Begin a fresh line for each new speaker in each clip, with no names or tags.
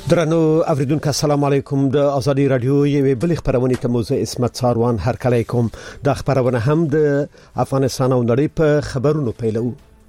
درنو اوریدونکو السلام علیکم د ازادي رادیو یوه بل خبرونه ته موضوع اسمت ساروان هر کله کوم د خبرونه هم د افغانستان او نړۍ په خبرونو پیلو.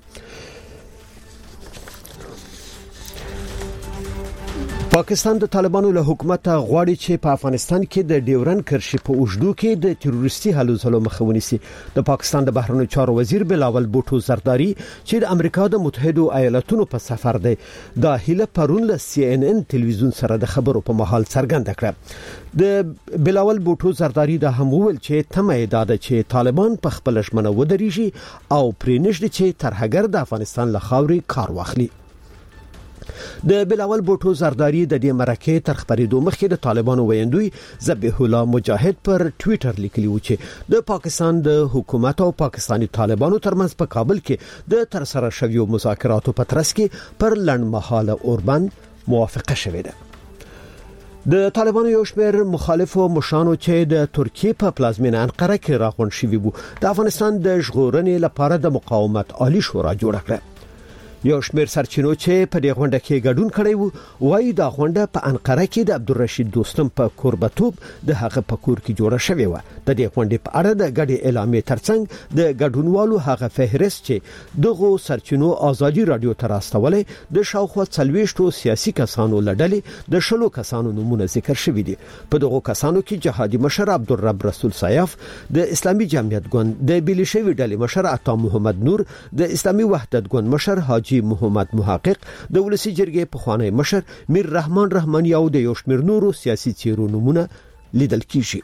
پاکستان د طالبانو له حکومت غواړي چې په افغانستان کې د ډیورن کرښې په اوږدو کې د تروریستي هلو ځلو مخه ونیسي. د پاکستان د بهرنیو چارو وزیر بلاول بوټو زرداری چې د امریکا د متحده ایالاتونو په سفر دی د هیله پرون له CNN تلویزیون سره د خبرو په محل څرګنده کړه. د بلاول بوټو زرداری د هم ویل چې تمه ده چې طالبان په خپل ژمنه ودرېږي او پرېنښت چې ترهګر د افغانستان له خاورې کار واخلي. د بلاول بوټو زرداری د دې مرکه تر خبرېدو مخکې د طالبانو ویندوی ذبیح الله مجاهد پر ټوئیټر لیکلی و چې د پاکستان د حکومت او پاکستانی طالبانو ترمنځ په کابل کې د ترسره شویو مذاکراتو په ترڅ کې پر لنډمهاله اوربند موافقه شوې ده. د طالبانو یو شمېر مخالفو مشانو چې د ترکیه په پلازمینه انقره کې راغونډ شوي وو د افغانستان د ژغورنې لپاره د مقاومت عالی شورا جوړ کړه. یو شمېر سرچینو چې په دې غونډه کې ګډون کړی وو وایي دا غونډه په انقره کې د عبدالرشید دوستم په کوربتوب د هغه په کور کې جوړه شوې و. د دې غونډې په اړه د ګډې اعلامیې ترڅنګ د ګډونوالو هغه فهرست چې دغه سرچینو ازادي رادیو ته راستولې د شاوخوا 40 سیاسي کسانو لړلې د 10 کسانو نومونه ذکر شوي دي. په دغه کسانو کې جهادي مشر عبدالرب رسول سیاف، د اسلامي جمعیت ګوند د بیلشوي ډلې مشر عطا محمد نور، د اسلامي وحدت ګوند مشر حاجی محمد محقق، د ولسی جرګې پخوانی مشر میر رحمان رحماني او د یو شمېر نورو سیاسي څیرو نمونه لیدل کیږي.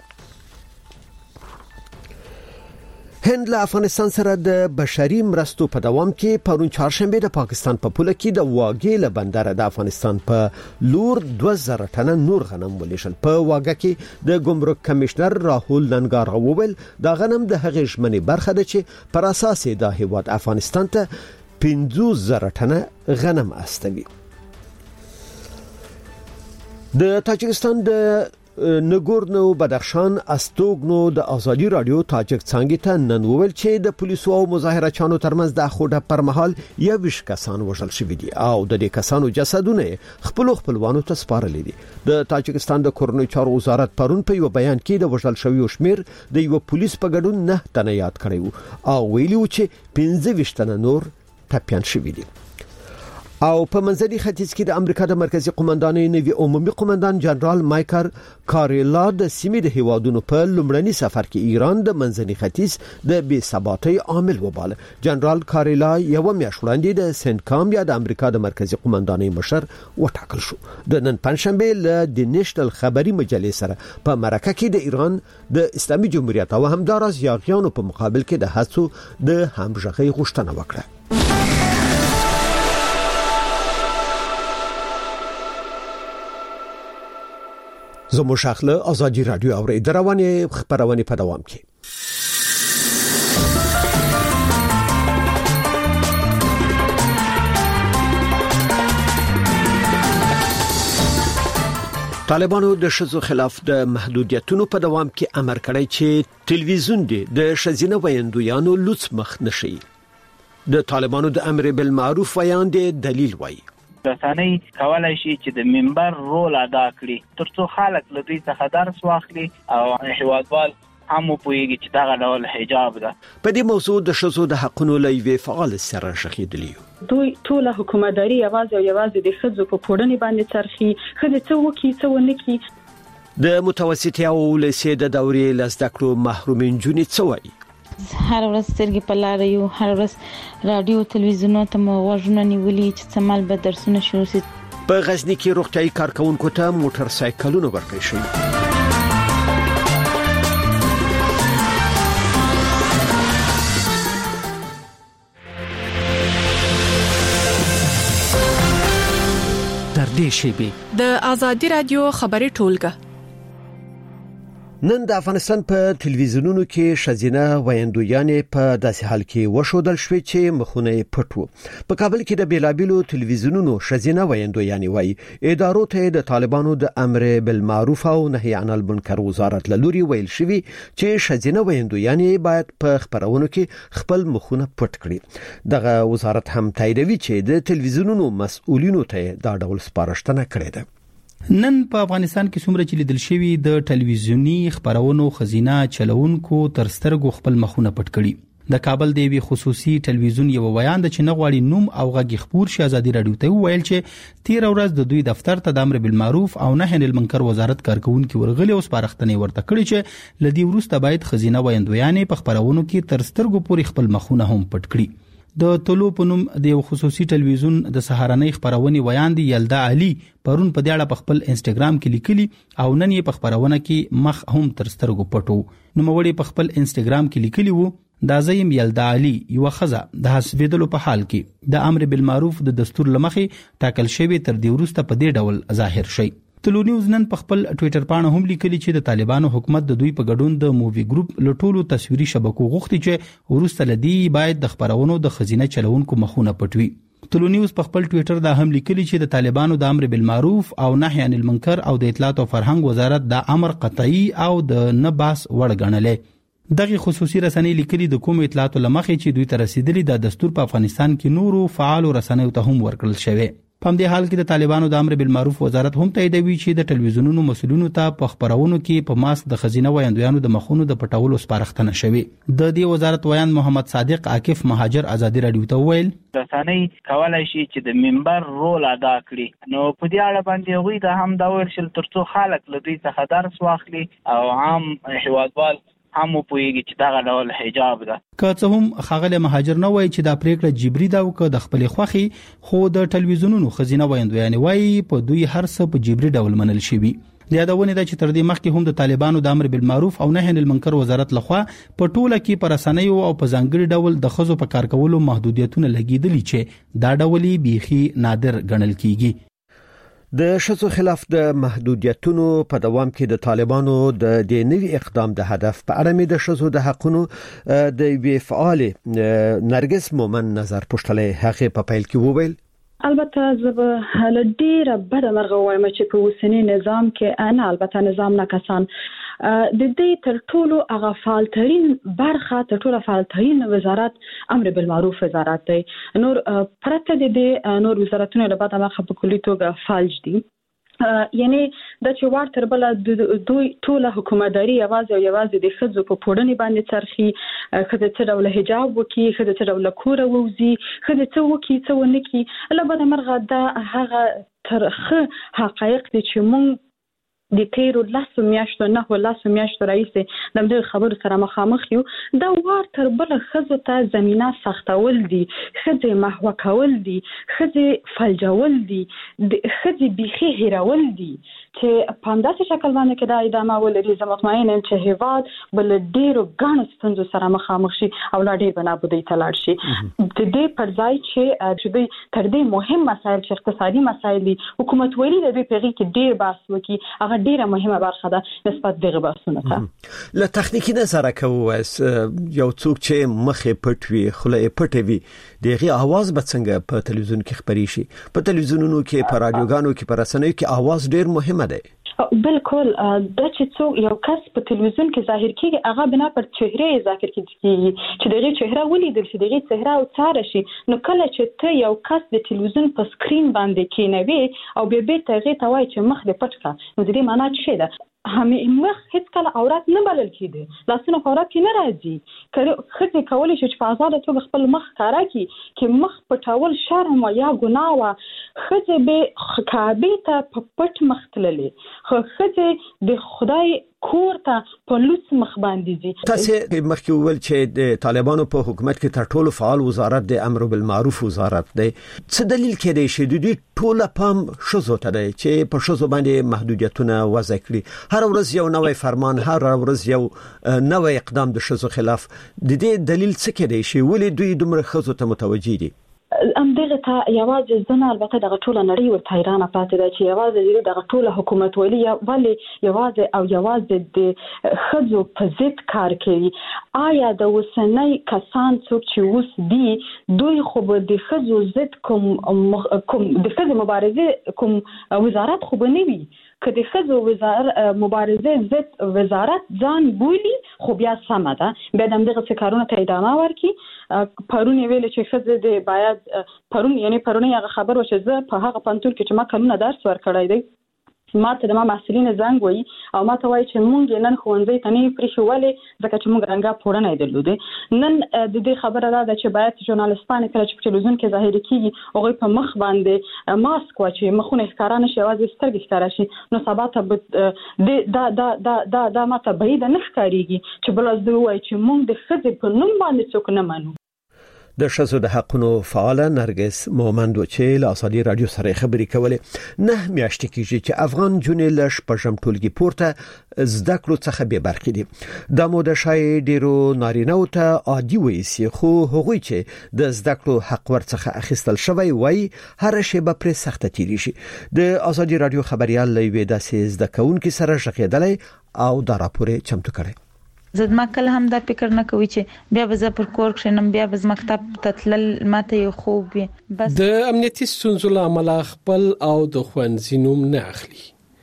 هند له افغانستان سره د بشري مرستو په دوام کې پرون چهارشنبه د پاکستان په پوله کې د واګې له بندر د افغانستان په لور 2000 ټنه نور غنم ولېشل. په واګه کې د ګمرک کمشنر راهول لنګار وویل دا غنم د هغې ژمنې برخه ده چې پر اساس د هیواد افغانستان ته 50,000 ټنه غنم استوي. د تاجکستان د نګورنو بدخشان استوګنو د ازادي رادیو تاجک څنګه ته نن وویل چې د پولیسو او مظاهرچیانو ترمنځ د خوده پر مهال 20 کسان وژل شوي دي او د دې کسانو جسدونه خپلوانو ته سپارل دي. د تاجکستان د کورنۍ چارو وزارت پرون په یو بیان کې د وژل شویو شمیر د یو پولیس په ګډون 9 تنه یاد کړی او ویلي و چې 15 تنه نور ټپيان شوي دي. او په منځني ختیځ کې د امریکا د مرکزی قومندانۍ نوی عمومي قومندان جنرال مایکل کاریلا د سیمې د هیوادونو په لومړني سفر کې ایران د منځني ختیځ د بې ثباتۍ عامل وباله. جنرال کاریلا یو میاشت وړاندې د سنکام یا د امریکا د مرکزی قومندانۍ مشر وټاکل شو. د نن پنځشنبه له د نېشنل خبري مجلې سره په مرکه کې د ایران د اسلامي جمهوریت او همدارس یاغیانو په مقابل کې د هڅو د همغږۍ غوښتنه وکړه. زمو شاخله ازادي رادیو او روانې خبرونه په دوام کې. طالبانو د شذو خلاف د محدودیتونو په دوام کې امر کړی چې ټلویزیون د شذینه ویندویانو لوڅ مخ نشي. د طالبانو د امر بالمعروف ویان دی دلیل وایي
رسنۍ کولای شي چې د منبر رول ادا کړي ترڅو خلک له دوی څخه درس واخلي او هیوادوال هم پوهیږي چې دا ډول حجاب ده.
په دې موضوع د شذو د حقونو لوی فعال سره شخیدلی
دوی ټول حکومتداري یوازې د خځو په پوړنې باندې چرخي خځې څه وکي څه ونه کی.
د متوسطې او لسې د دورې لزدکړو محرومین جونې څه وایي.
هر ورځ سترګې په لار یو، هر ورځ رادیو تلویزیونو ته مو غوږونه نیولي چې څمال به درسونه شروع شي.
په غزنی کې روغتیايي کارکونکو ته موټر سایکلونه ورکړل شوي. تر دې شی
د ازادي رادیو خبري ټولګه
نن د افغانستان په تلویزیونونو کې شذینه ویندویانې په داسې حال کې وشودل شوې چې مخونه پټ وو. په کابل کې د بیلابیلو تلویزیونونو شذینه ویندویانې وایي ادارو ته د طالبانو د امر بالمعروف او نهي عن المنکر وزارت لوري ویل شوی چې شذینه ویندویانې باید په خبرونو کې خپل مخونه پټ کړي. دغه وزارت هم تاییدوي چې د تلویزیونونو مسؤلینو ته دا ډول سپارښتنه کړې ده.
نن په افغانستان کې څومره چې لیدل شوی د ټلویزیونی خبرونو خزینه چلونکو تر سترګو خپل مخونه پټ کړي. د کابل د یوې خصوصي ټلویزیون یو بیان د چې نغواړي نوم او غږ خبر شي ازادي رادیو ته ویل چې 13 ورځ د دوی دفتر ته د امر بالمعروف او نهي عن المنکر وزارت کارکونکو ورغلي او سپارښتنې ورته کړې چې لدی ورسته باید خزینه ویندویانې په خبرونو کې تر سترګو پورې خپل مخونه هم پټ کړي. د طلوع په نوم د یو خصوصي ټلویزیون د سهارنۍ خبرونې ویاندې یلدا علي پرون په دې اړه په خپل انستګرام کې لیکلي او نن یې په خبرونه کې مخ هم تر سترګو پټو. نو موري په خپل انستګرام کې لیکلي وو دا زیم یلدا علي یو خزه د حسابېدلو په حال کې د امر بالمعروف د دستور لمخې ټاکل شوی تر دې وروسته په دې ډول ظاهر شي. طلوع نیوز نن په خپل ټوئیټر باندې هم لیکلي چې د طالبانو حکومت د دوی په ګډون د مووی ګروپ لټولو تصویري شبکو غوښتي چې ورسته لدی باید د خبرونو د خزینه چلونکو مخونه پټوي. طلوع نیوز په خپل ټوئیټر دا هم لیکلي چې د طالبانو د امر بالمعروف او نهي عن المنکر او د اطلاعات او فرهنګ وزارت د امر قطعي او د نه باس وړ ګڼلې. دغه خصوصي رسنۍ لیکلي د کوم اطلاعات لمخې چې دوی ته رسیدلي د دستور په افغانستان کې نورو فعال رسنیو ته هم ورکړل شوی. په همدې حال کې د طالبانو د امر بالمعروف وزارت هم تاییدوي چې د ټلویزیونونو مسؤلینو ته په خبرونو کې په ماسک د خزینه ویاندویانو د مخونو د پټولو سپارښتنه شوی. د دې وزارت ویاند محمد صادق عاکف مهاجر ازادي رادیو ته ویل
رسنۍ کولای شي چې د منبر رول ادا کړي. نو په دې اړه باندې غوي د هم دا ویل شل ترڅو خلک له دوی څخه درس واخلي او عام هیوادوال هم پوهیږي چې دا ډول حجاب ده.
که څه هم خاغله مهاجر نه وای چې دا پریکړه جبري ده او که د خپل خوخي خو د ټلویزیونونو خزینه ویندویانې وای په دوی هر څه په جبري ډول منل شوی. د یادونه ده چې تر دې مخکې هم د طالبانو د امر بالمعروف او نهي عن المنکر وزارت لخوا په ټوله کې پر رسنیو او په ځانګړي ډول د خزو په کار کولو محدودیتونه لګیدلي چې دا ډولي بيخي نادر ګڼل کیږي.
د شذو خلاف د محدودیتونو په دوام کې د طالبانو د دې نوي اقدام د هدف په اړه مې د شذو د حقونو د وی فعال نرګس مومن نظر پښتلې هغه په پیل کې وویل
البته زه هله ډیره بده مرغه وایم چې په اوسنی نظام کې انا البته نظام نه کسان د دې تر ټولو هغه فعالترین برخه تر ټولو فعالترین وزارت امر بالمعروف وزارت دی. نور پرته د دې نور وزارتونو له بعده مخه په کلی توګه فعال دي. یعنی د چې وار تر بل دوی ټول حکومتداري یوازې د خزو په پوړنی باندې چرخي خزه څه ډول حجاب وکي خزه څه ډول کور ووزي خزه څه وکي څه ونکي لبد مرغه د هغه ترخه حقایق دي چې مونږ د تیرو لاسو میاشتو نه لاسو میاشتو رئیس د دې خبرو سره مخامخ یو دا وار تر بل خزه ته زمينه سختول دي خزه محو کول دي خزه فلجول دي خزه بيخي هیرول دي چې په اندازه شکل باندې کې دا ادامه ولري زه مطمئن یم چې هیواد بل ډیرو غاڼو ستونزو سره مخامخ شي او لا ډیر بنابودي تلاړ شي د دې پر ځای چې دوی تر دې مهم مسایل چې اقتصادي مسایل دي حکومت ویلي د دې پیغي کې ډیر بحث وکي هغه ډیره مهمه برخه ده نسبت دغه بحثونه ته
له تخنیکی نظر کوو یو څوک چې مخه پټوي خله پټوي دغه आवाज به څنګه په تلویزیون کې خبري شي په تلویزیونونو کې په رادیوګانو کې په رسنیو کې आवाज ډیر مهمه ده.
بالکل د چې څو یو کس په تلویزیون کې ظاهر کیږي هغه بنا پر چهره ذکر کیږي چې دغه چهره ولیدل شي دغه چهره او څار شي نو کله چې ته یو کس د تلویزیون په سکرین باندې کینوي او به ته غي ته وای چې مخ دې پټ کا نو دې معنی څه ده مخ هیڅ کله عورت نه بلل کیږي لاسونه عورت کې نه راځي خځه کولای شي چې په آزاد توګه خپل مخ کارا کی چې مخ پټول شرم یا ګناه وا خځه به کعبه ته پټ مخ تللې خځه د خدای کور ته په لوس مخ باندې دي.
تاسو مخکې ویل چې د طالبانو په حکومت کې تر ټولو فعال وزارت د امر بالمعروف وزارت دی. څه دلیل کې دی چې دوی ټول پام شوزو ته دی چې په شوزو باندې محدودیتونه وضع کړي هر ورځ یو نوې فرمان هر ورځ یو نوې اقدام د شوزو خلاف د دې دلیل څه کې دی چې ولې دوی دومره خزو ته متوجي دي؟
دغه ته یوازې ځنه البته دغه ټول نړۍ ورته حیرانه پاتې ده چې یوازې دغه ټول حکومت ولی یوازې د خزو په ضد کار کوي. آیا د وسنۍ کسان څوک چې اوس دي دوی خو د خزو ضد کوم د خزو مبارزه کوم وزارت خو به نه وي که د خزو مبارزه ضد وزارت ځان بولی خو بیا سمه ده بیا دغه کارونه ته ادامه ورکړي. پرون ویل چې خزه د باید پرون هغه خبر و چې زه په هغه پنځول کې چې ما کلونه درس ورکړای دی ماته د محصلین زنګ وای او ماته وای چې مونږ نن ښوونځي ته نه پریښولې ځکه چې مونږ رنګه پوره درلوده. نن د دې خبره ده چې باید ژورنالیستان کله چې په تلویزیون کې ظاهر کیږي هغه په مخ باندې ماسک واچي مخونه ښکارا نشي او سترګې ښکارا شي نو سبا ته دا ماته بعید نه ښکاریږي چې بل از دوی وای چې مونږ د خځې په نوم باندې څوک نه منو.
د ښځو د حقونو فعال نرګس مومند چې له ازادي رادیو سره خبرې کولې نه میاشتې کېږي چې افغان جونې له شپږم ټولګي پورته زده کړو څخه به برخې دي. د مو د شای ډیرو نارینه او ته عادي وایي خو هغوی چې د زده کړو حق ورڅخه اخیستل شوی وای هر شی به پر سخته تیری شي. د ازادي رادیو خبريال لوي داسې زده کوونکي سره ژغېدلې او دا راپور چمتو کړي.
زما کله هم دا فکر نه کوي چې بیا به زه پر کور کښینم بیا به مکتب ته تلل ماته یو خوب وي.
بس د امنیتي ستونزو له امله خپل او د ښوونځي نوم نه اخلي.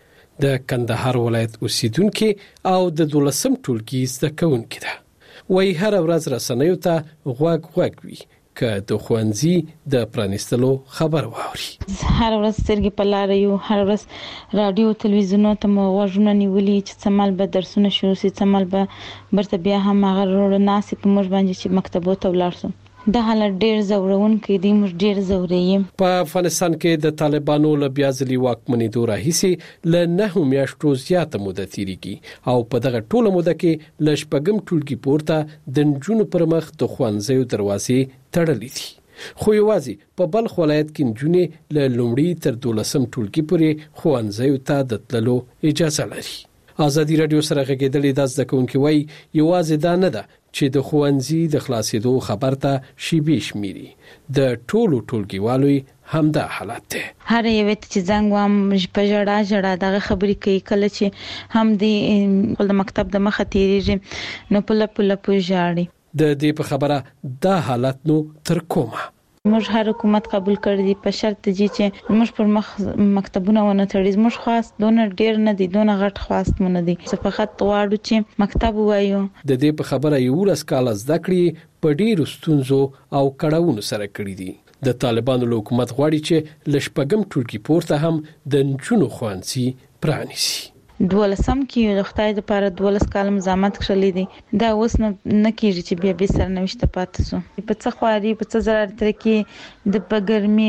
د کندهار ولایت اوسیدونکو او د 12م ټولګي زده کوونکو ده. وای هر ورځ رسنیو ته غوږ وي که د ښوونځي د پرانیستلو خبر واوري.
هر ورځ سترګې په لار یو هر ورځ رادیو تلویزیونونو ته مو غوږونه نیولي چې څمل به درسونه شروع شي څمل به برته بیا هم هغه ناسې په موږ باندې چې مکتبو ته ولاړ شو. دا حالت ډیر زورونکې دی موږ ډیر زورې. په
افغانستان کې د طالبانو له بیا ځلي واکمنۍ دوره هیڅ له 9 میاشتو زیاته موده تیریږي او په دغه ټوله موده کې ل شپږم ټولګي پورته د نجونو پر مخ د ښوونځیو دروازې تړلې دي. خو یوازې په بلخ ولایت کې نجونې له لومړي تر 12م ټولګي پورې ښوونځیو ته د تللو اجازه لري. ازادي رادیو سره غږیدلې د زده کوونکو وای یوازې دا نه ده چې د ښوونځي د خلاصېدو خبر ته شیبې شمیري د ټولو ټولګیوالو همدا حالت ده.
هر یو چې زنګ وام په جړه دغه خبرې کوي کله چې هم د مکتب د مخه تیریږي نو په لپو ژاړي.
د دې په خبره دا حالت نو تر کومه
موږ هر حکومت قبول کړی دی په شرط چې موږ پر مخ مکتبونه ونه تړي. موږ خاص دونه ډیر نه دي دونه غټ خواست مونږ دي څه فقط غواړو چې مکتب وایو.
د دې په خبره یو لاس کال زده کړې په ډیرو ستونزو او کړهونو سره کړی دي. د طالبانو له حکومت غواړي چې ل شپږم ټولګي پورته هم د نجونو ښوونځي پرانیسي.
12م کې د خدای د پاره 12 کال مزامت کړلې دي دا اوس نه کیږي چې بیا به سر نوښت پاتې سو. په څه خواري په څه zarar تر کې د پګرمي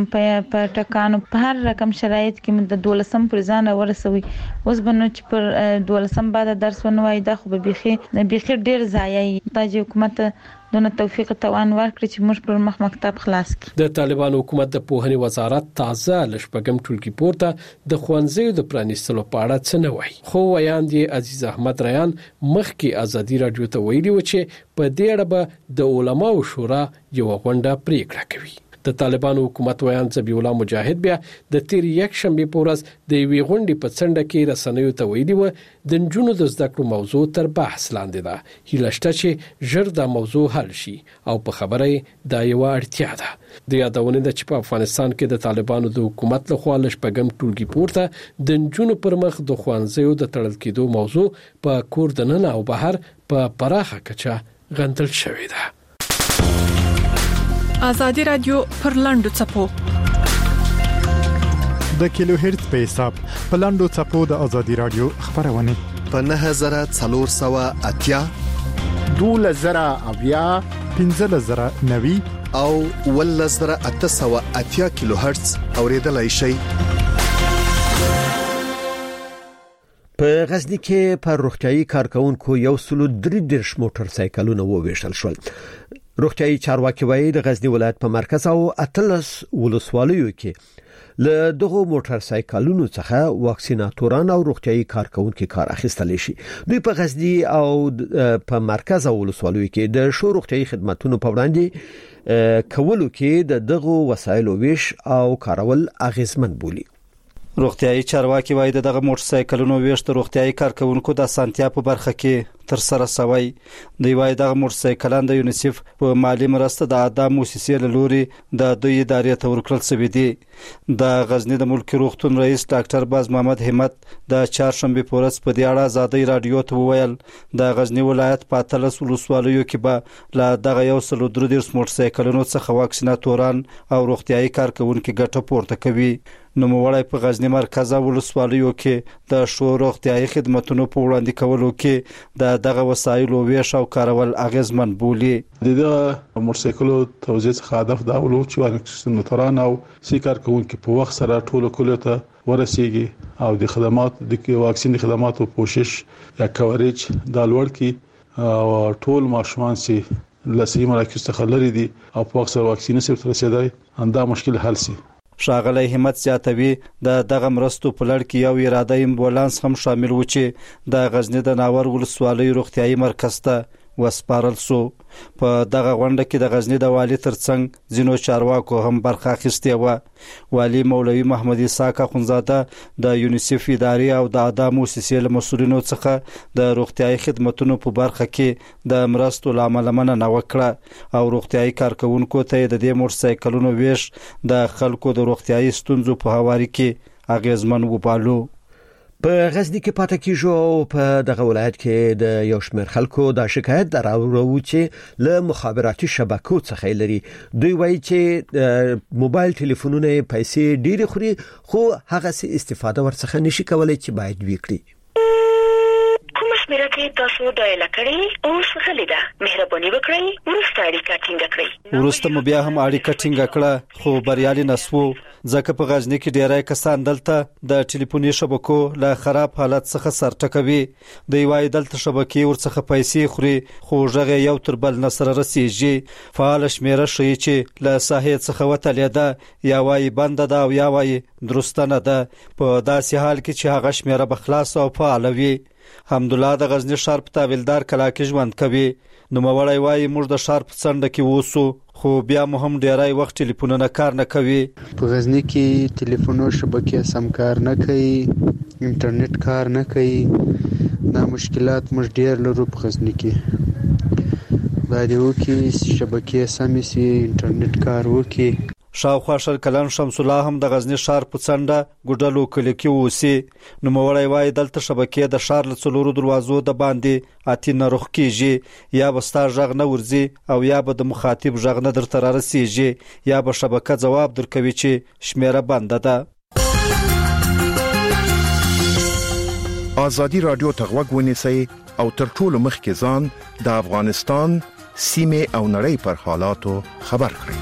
په ټکانو په هر رقم شرایط کې د 12م پر ځان ورسوي. اوس بنو چې پر 12م بعد درس ونوای دا خو به بيخي ډیر ضایع د حکومت دونه توفیق توان ورکړي چې موږ پر مخ مکتب خلاص کړي.
د طالبانو حکومت د پوهنې وزارت تازه ل شپږم ټولګي پورته د ښوونځیو د پرانیستلو په اړه څه نه وایي. خو ویاند عزیز احمد ریان مخکې ازادي رادیو ته ویلي و چې په دې اړه به د علماو شورا یو غونډه پریکړه کوي. د طالبانو حکومت ویان ذبیح الله مجاهد بیا د تیر یک شنبه په ورځ د وی غونډې په څنډه کې رسنیو ته ویلي و د نجونو د زده کړو موضوع تر بحث لاندې ده. هیله شته چې ژر دا موضوع حل شي او په خبره دا یو اړتیا ده. د یادونه ده چې په افغانستان کې د طالبانو د حکومت لخوا ل شپږم ټولګي پورته د نجونو پر مخ د ښوونځیو د تړل کېدو موضوع په کور دننه او بهر په پراخه کچه غندل شوې ده.
ازادي رادیو پر لاندو چپو
د کیلو هرتز په حساب په لاندو چپو د ازادي رادیو خبرونه
په 9480
2000 1590
او 1880 کیلو هرتز اوریدلای شئ.
په غزنی کې پر روغتيایي کارکونکو 133 موټر سایکلونه وویشل شول. روغتيایي چارواکي وایي د غزنی ولایت په مرکز او اتلس ولسوالیو کې له دغه موټر سایکلونو څخه واکسیناتوران او روغتيایي کارکونکو کار اخیستل شي. دوی په غزنی او په مرکز او ولسوالیو کې د شو روغتيایي خدماتو په وړاندې کولو کې د دغه وسایلو ویش او کارول اغیزمن بولي.
روغتيایي چارواکي وایي دغه موټر سایکلونو ویش د روغتيایي کارکونکو د سانتیا په برخه کې تر سره سوي. دی وایي دغه موټر سایکلان د یونیسف په مالی مرسته د ادم موسسې له لوري د دوی ادارې ته ورکړل شوی دی. د غزنی د ملک روغتون رئیس ډاکټر باز محمد همت د چهارشنبه په ورځ په دې اړه ازادي رادیو ته وویل د غزنی ولایت په اتلس ولسوالیو کې به لا دغه 133 موټر سایکلونو څخه واکسیناتوران او روغتيایي کارکونکو ګټه پورته کوي. نوموړی په غزنی مرکز ولسوالیو کې د شو روغتیايي خدماتو په وړاندې کولو کې دغه وسایلو ویش او کارول اغیزمن بولي.
د موټرسایکلو توزیع څخه هدف دا ولو چې موټران او سیکار کوونکي په وخت سره ټولو کلیو ته ورسیږي او د خدمات د واکسین خدماتو کوشش یا کوریج د لوړ کی او ټول ماشومان سي لسی مراکز څخه لري دي او په وخت سره واکسین سره رسیدای انده مشکل حل سي.
ښاغلی همت زیاتوي دغه مرستو په لړ کې یو اراده امبولانس هم شامل و چې د غزنی د ناور ولسوالۍ روغتیايي مرکز ته وسپارل سو. په دغه غونډه کې د غزنی د والی ترڅنګ ځینو چارواکو هم برخه اخیستې و. والی مولوي محمد اسحاق اخونزاده د یونیسف ادارې او د اعضاء موسسې له مسؤلینو څخه د روغتیايي خدماتو په برخه کې د مرستو لامل مننه وکړه او روغتیايي کارکونکو ته د دې موټرسایکلونو ویش د خلکو د روغتیايي ستونزو په هواري کې اغیزمن وبالو.
په غزنی کې پاتې کیږي او په دغه ولایت کې د یو شمېر خلکو د شکایت دراوړو چې له مخابراتي شبکو څخه لري. دوی وایي چې موبایل ټلیفونونه پیسې ډېری خوري خو هغه سي استفاده ورڅخه نشي کولای چې باید وکړي.
شمیره کې تاسو ډایل کړئ اوس غلیدا مهرباني وکړئ ورسته اړیکه ټینګه کړئ.
ورسته مو بیا هم اړیکه ټینګه کړه خو بریالي نسو ځکه په غزنی کې ډیری کسان دلته د ټلیفوني شبکو له خراب حالت څخه سرټکوي. د وای دلته شبکې ورڅخه پیسې خوري خو ژغه یو تر بل نصر رسیږي. فعال شمیره شي چې له ساحې څخه وتلیده یا وای بند ده او یا وای درسته نه ده. په داسې حال کې چې هغه شمیره بخلاص او فعال وي. حمدالله د غزنی ښار په تاویلدار کلا کې ژوند کوي. نوموړی وایي موږ د ښار په څنډه کې اوسو خو بیا مو هم ډیری وخت ټلیفونونه کار نه کوي.
په غزنی کې ټلیفونو شبکې سم کار نه کوي، انټرنیټ کار نه کوي. دا مشکلات موږ ډیر لرو په غزنی کې. باید وکړي شبکې سمې سي، انټرنیټ کار وکړي.
شاوخوا شل کلن شمس الله هم د غزنی ښار په څنډه ګډلو کلی کې اوسي. نوموړی وایي دلته شبکې د ښار له څلورو دروازو د باندې اتینه رخ کیږي. یا به ستا غږ نه ورځي او یا به د مخاطب غږ نه درته رارسیږي یا به شبکه ځواب درکوي چې شمیره بنده ده.
ازادي رادیو ته غوږ ونیسئ او تر ټولو مخکې ځان د افغانستان سیمه او نړۍ پر حالاتو خبر کړئ.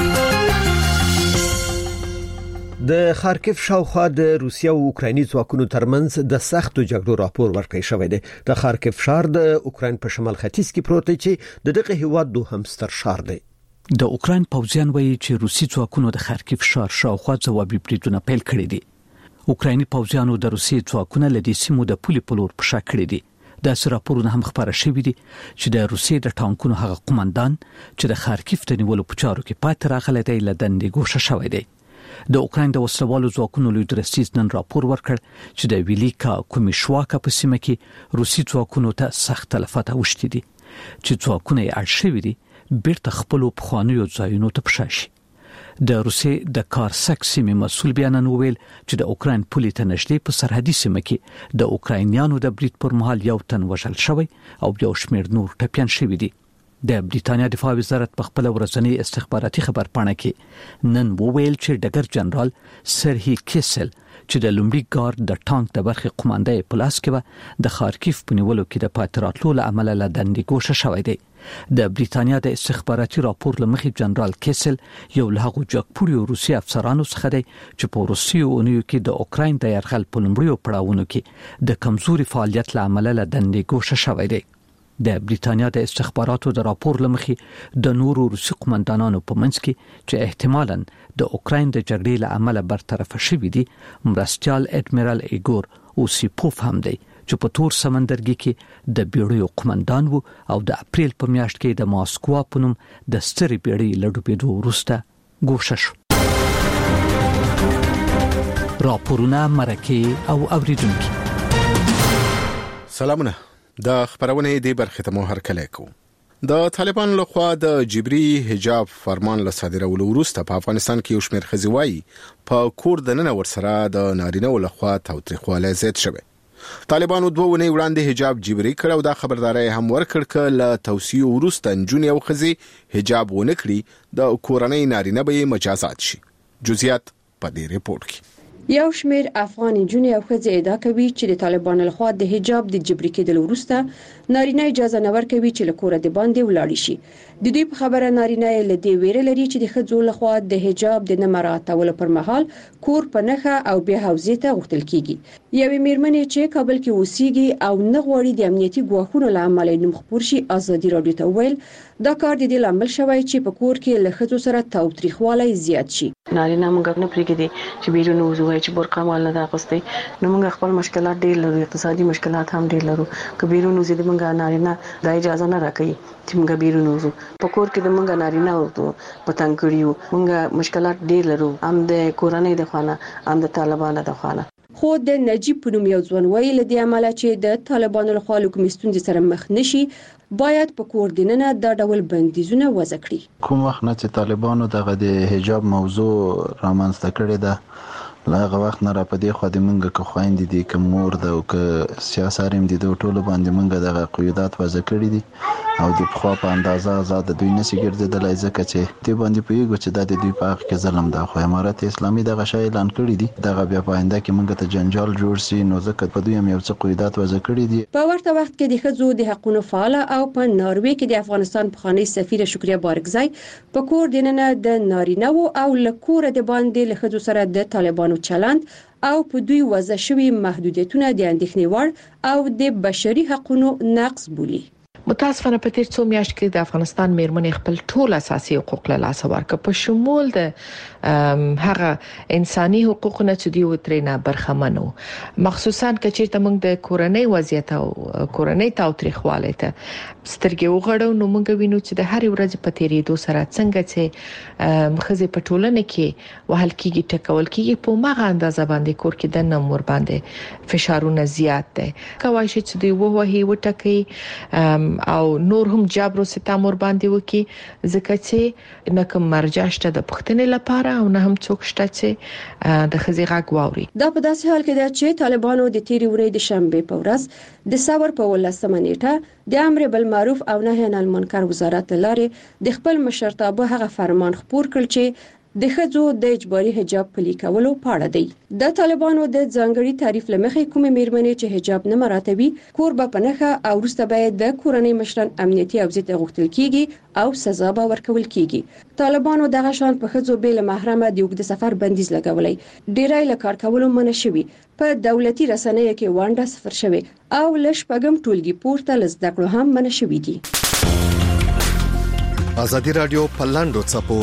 د خارکیف شاوخوا د روسیې او اوکرایني ځواکونو ترمنځ د سختو جګړو راپور ورکړی شوی دی. د خارکیف ښار د اوکراین په شمال ختیځ کې پروت دی چې د دغه هیواد دوهم ستر ښار دی.
د اوکراین پوځیان وایي چې روسي ځواکونو د خارکیف ښار شاوخوا ځوابي بریدونه پیل کړي دي. اوکرایني پوځیانو د روسي ځواکونو له دې سیمو د پولې په لور پښه کړې دي. د راپورونه هم خبره شوې دي چې د روسي د ټانکونو هغه قومندان چې د خارکیف د نیولو په چارو کې پاتې راغلی دی له دندې ګوښه شوی دی. د اوکراین د وسلوالو ځواکونو لوی درستیز نن راپور ورکړ چې د ویلیکا کومیشواکا په سیمه کې روسي ځواکونو ته سخت تلفات اوښتي دي چې ځواکونه یې اړ شوي دي بیرته خپل پخوانیو ځایونو ته پښه شي. د روسي د کارسک سیمې مسول بیان وویل چې د اوکراین پولې ته نږدې په سرحدي سیمه کې د اوکراینیانو د برید پر مهال یو تن وژل شوی او یو شمېر نور ټپیان شوي دي. د بریټانیا دفاع وزارت په خپل ورځنی استخباراتي خبرپاڼه کې نن وویل چې ډګر جنرال سرهی کیسل چې د لومړي ګارد د ټانک د برخې قوماندې په لاس کې د خارکیف په نیولو کې د پاتراتلو له امله له دندې ګوښه شوی دی. د بریټانیا د استخباراتي راپور لمخې جنرال کیسل یو له هغو جګپوړو روسي افسرانو څخه دی چې په روسیې اونیو کې د اوکراین د یرغل په لومړیو پړاوونو کې د کمزوري فعالیت له امله له دندې ګوښه شوی دی. د بریټانیا د استخباراتو د راپور لمخې د نورو روسي قومندانانو په منځ کې چې احتمالاً د اوکراین د جګړې له امله برطرف شوي دي مرستیال اډمیرال ایګور اوسیپوف هم دی چې په تور سمندرګي کې د بیړیو قومندان وو او د اپریل په میاشت کې د ماسکوا په نوم د سترې بیړۍ له ډوبېدو وروسته ګوښه شو. راپورونه مرکه او اوریدونکو
سلامونه. د خبرونه دی برخه ته مو هرکلی کو. د طالبان لخوا د جبري حجاب فرمان له صادرولو وروسته په افغانستان کې یو شمېر ښځې وایي په کور دننه ورسره د نارینه لخوا تاوتریخوالی زیات شوی. طالبانو 2 ونې وړاندې حجاب جبري کړ او دا خبرداري هم ورکړ ک له توصیه وروسته نجونې او ښځې حجاب ونه کړي د کورنۍ نارینه به مجازات شي. جزئیات په دې ریپورت کې.
یو شمېر افغان نجونې او ښځې ادعا کوي چې د طالبانو لخوا د حجاب د جبري کېدلو وروسته نارینه اجازه نه ورکوي چې له کوره د باندې ولاړ شي. د دوی په خبره نارینه له دې ویره لري چې د ښځو لخوا د حجاب د نه مراعاتولو پر مهال کور په نخښه او بیا حوزې ته غوښتل کیږي. یوې میرمنې چې کابل کې اوسېږي او نه غواړي د امنیتي ګواښونو له امله نوم خپور شي ازادي راډیو ته ویل دا کار د دې لامل شوی چې په کور کې له ښځو سره تاوتریخوالی زیات شي.
نارینه موږ نه پریږدي چې بیرون وځي چې برقه مال نه اغوستي، نو موږ خپل مشکلات ډېر لرو، اقتصادي مشکلات هم ډېر لرو. که بیرون وځي د موږ نارینه د اجازه نه راکړي چې موږ بیرون وځو. په کور کې د موږ نارینه ورته پتنګ کړیو، موږ مشکلات ډېر لرو، هم د کورنۍ د خوانه هم د طالبانو د خوانه.
خو د نجیب په نوم یو ځوان ویل د عمله چې د طالبانو لخوا له کومې ستونزې سره مخ نشي باید په کور دننه دا ډول بندیزونه وضع کړي.
کوم وخت نه چې طالبانو دغه د حجاب موضوع رامنځته کړې ده لاغه وخت نه را پدې خو د منګه که خويندې دي که مور ده او که سیاساریم دي د ټولو باندې منګه دغه قیودات وضع کړې دي او د خو په اندازه آزاد دوی نشي ګرځیدلای ځکه چې دی باندې پیګو چې د دوی په حق کې ظلم ده. خو امارات اسلامي دغه شی اعلان کړی دی دغه بیا په آینده کې منګه ته جنجال جوړ شي، نو ځکه په دوی هم یو څه قیودات وضع کړی دي.
په ورته وخت کې د ښځو د حقوقو فعال او په ناروې کې د افغانستان پخوانی سفیر شکریا بارګزای په کور دننه د نارینه او لکور د باندې له ښځو سره د طالبانو چلند او په دوی وضع شوی محدودیتونه د اندېښنې وړ او د بشري حقوقو نقض بولي.
متاسفانه په تیر څو میاشتو کې د افغانستان میرمنې خپل ټول اساسي حقوق له لاسه ورکړ، په شمول د هغه انساني حقوقونه چې دوی وترینه برخمنو، مخصوصا کچې ته موږ د کورنۍ وضعیت او کورنۍ تاوتریخواله ته سترګې وغړو، نو موږ وینو چې د هر ورځ په تیریدو سره څنګه چې خزه په ټولنه کې وهل کېږي ټکول کېږي په ماغه اندازه باندې کور کې د نمور باندې فشارونه زیات دي. کوي چې دوی وهي وټکي او نور هم جبر او ستم ور باندې وکي ځکه چې نه کوم مرجع شته د پښتنې لپاره او نه هم څوک شته چې د خزي غږ واوري.
دا په داسې حال کې ده چې طالبانو د تیری ورځې د شنبه په ورځ د صبر په 18 نیټه د امر بالمعروف او نهي عن المنکر وزارت لارې د خپل مشرتابه هغه فرمان خپور کړ چې د ښځو د اجباري حجاب پلي کولو په اړه دی. د طالبانو د ځانګړي تعریف لمخې کومې میرمنې چې حجاب نه مراعاتوي کور به پنهخه او وروسته باید د کورنۍ مشران امنیتي او ضد غوښتل کیږي او سزا به ورکول کیږي. طالبانو دغه شان په ښځو بل محرمه د وګړي سفر بندیز لګولای، ډیرای له کار کولو منع شوی، په دولتي رسنیو کې وانډه صفر شوی او لشپګم ټولګي پورته لزده کړو هم منع شوی دي.
ازادي رادیو پلاندو چپو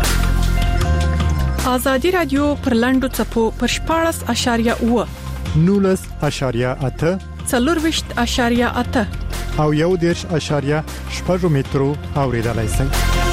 ازادي رادیو پر لاندو چپو پر 14.8
19.8
څلورويشت.8
او 1.8 مترو اوریدلای شئ.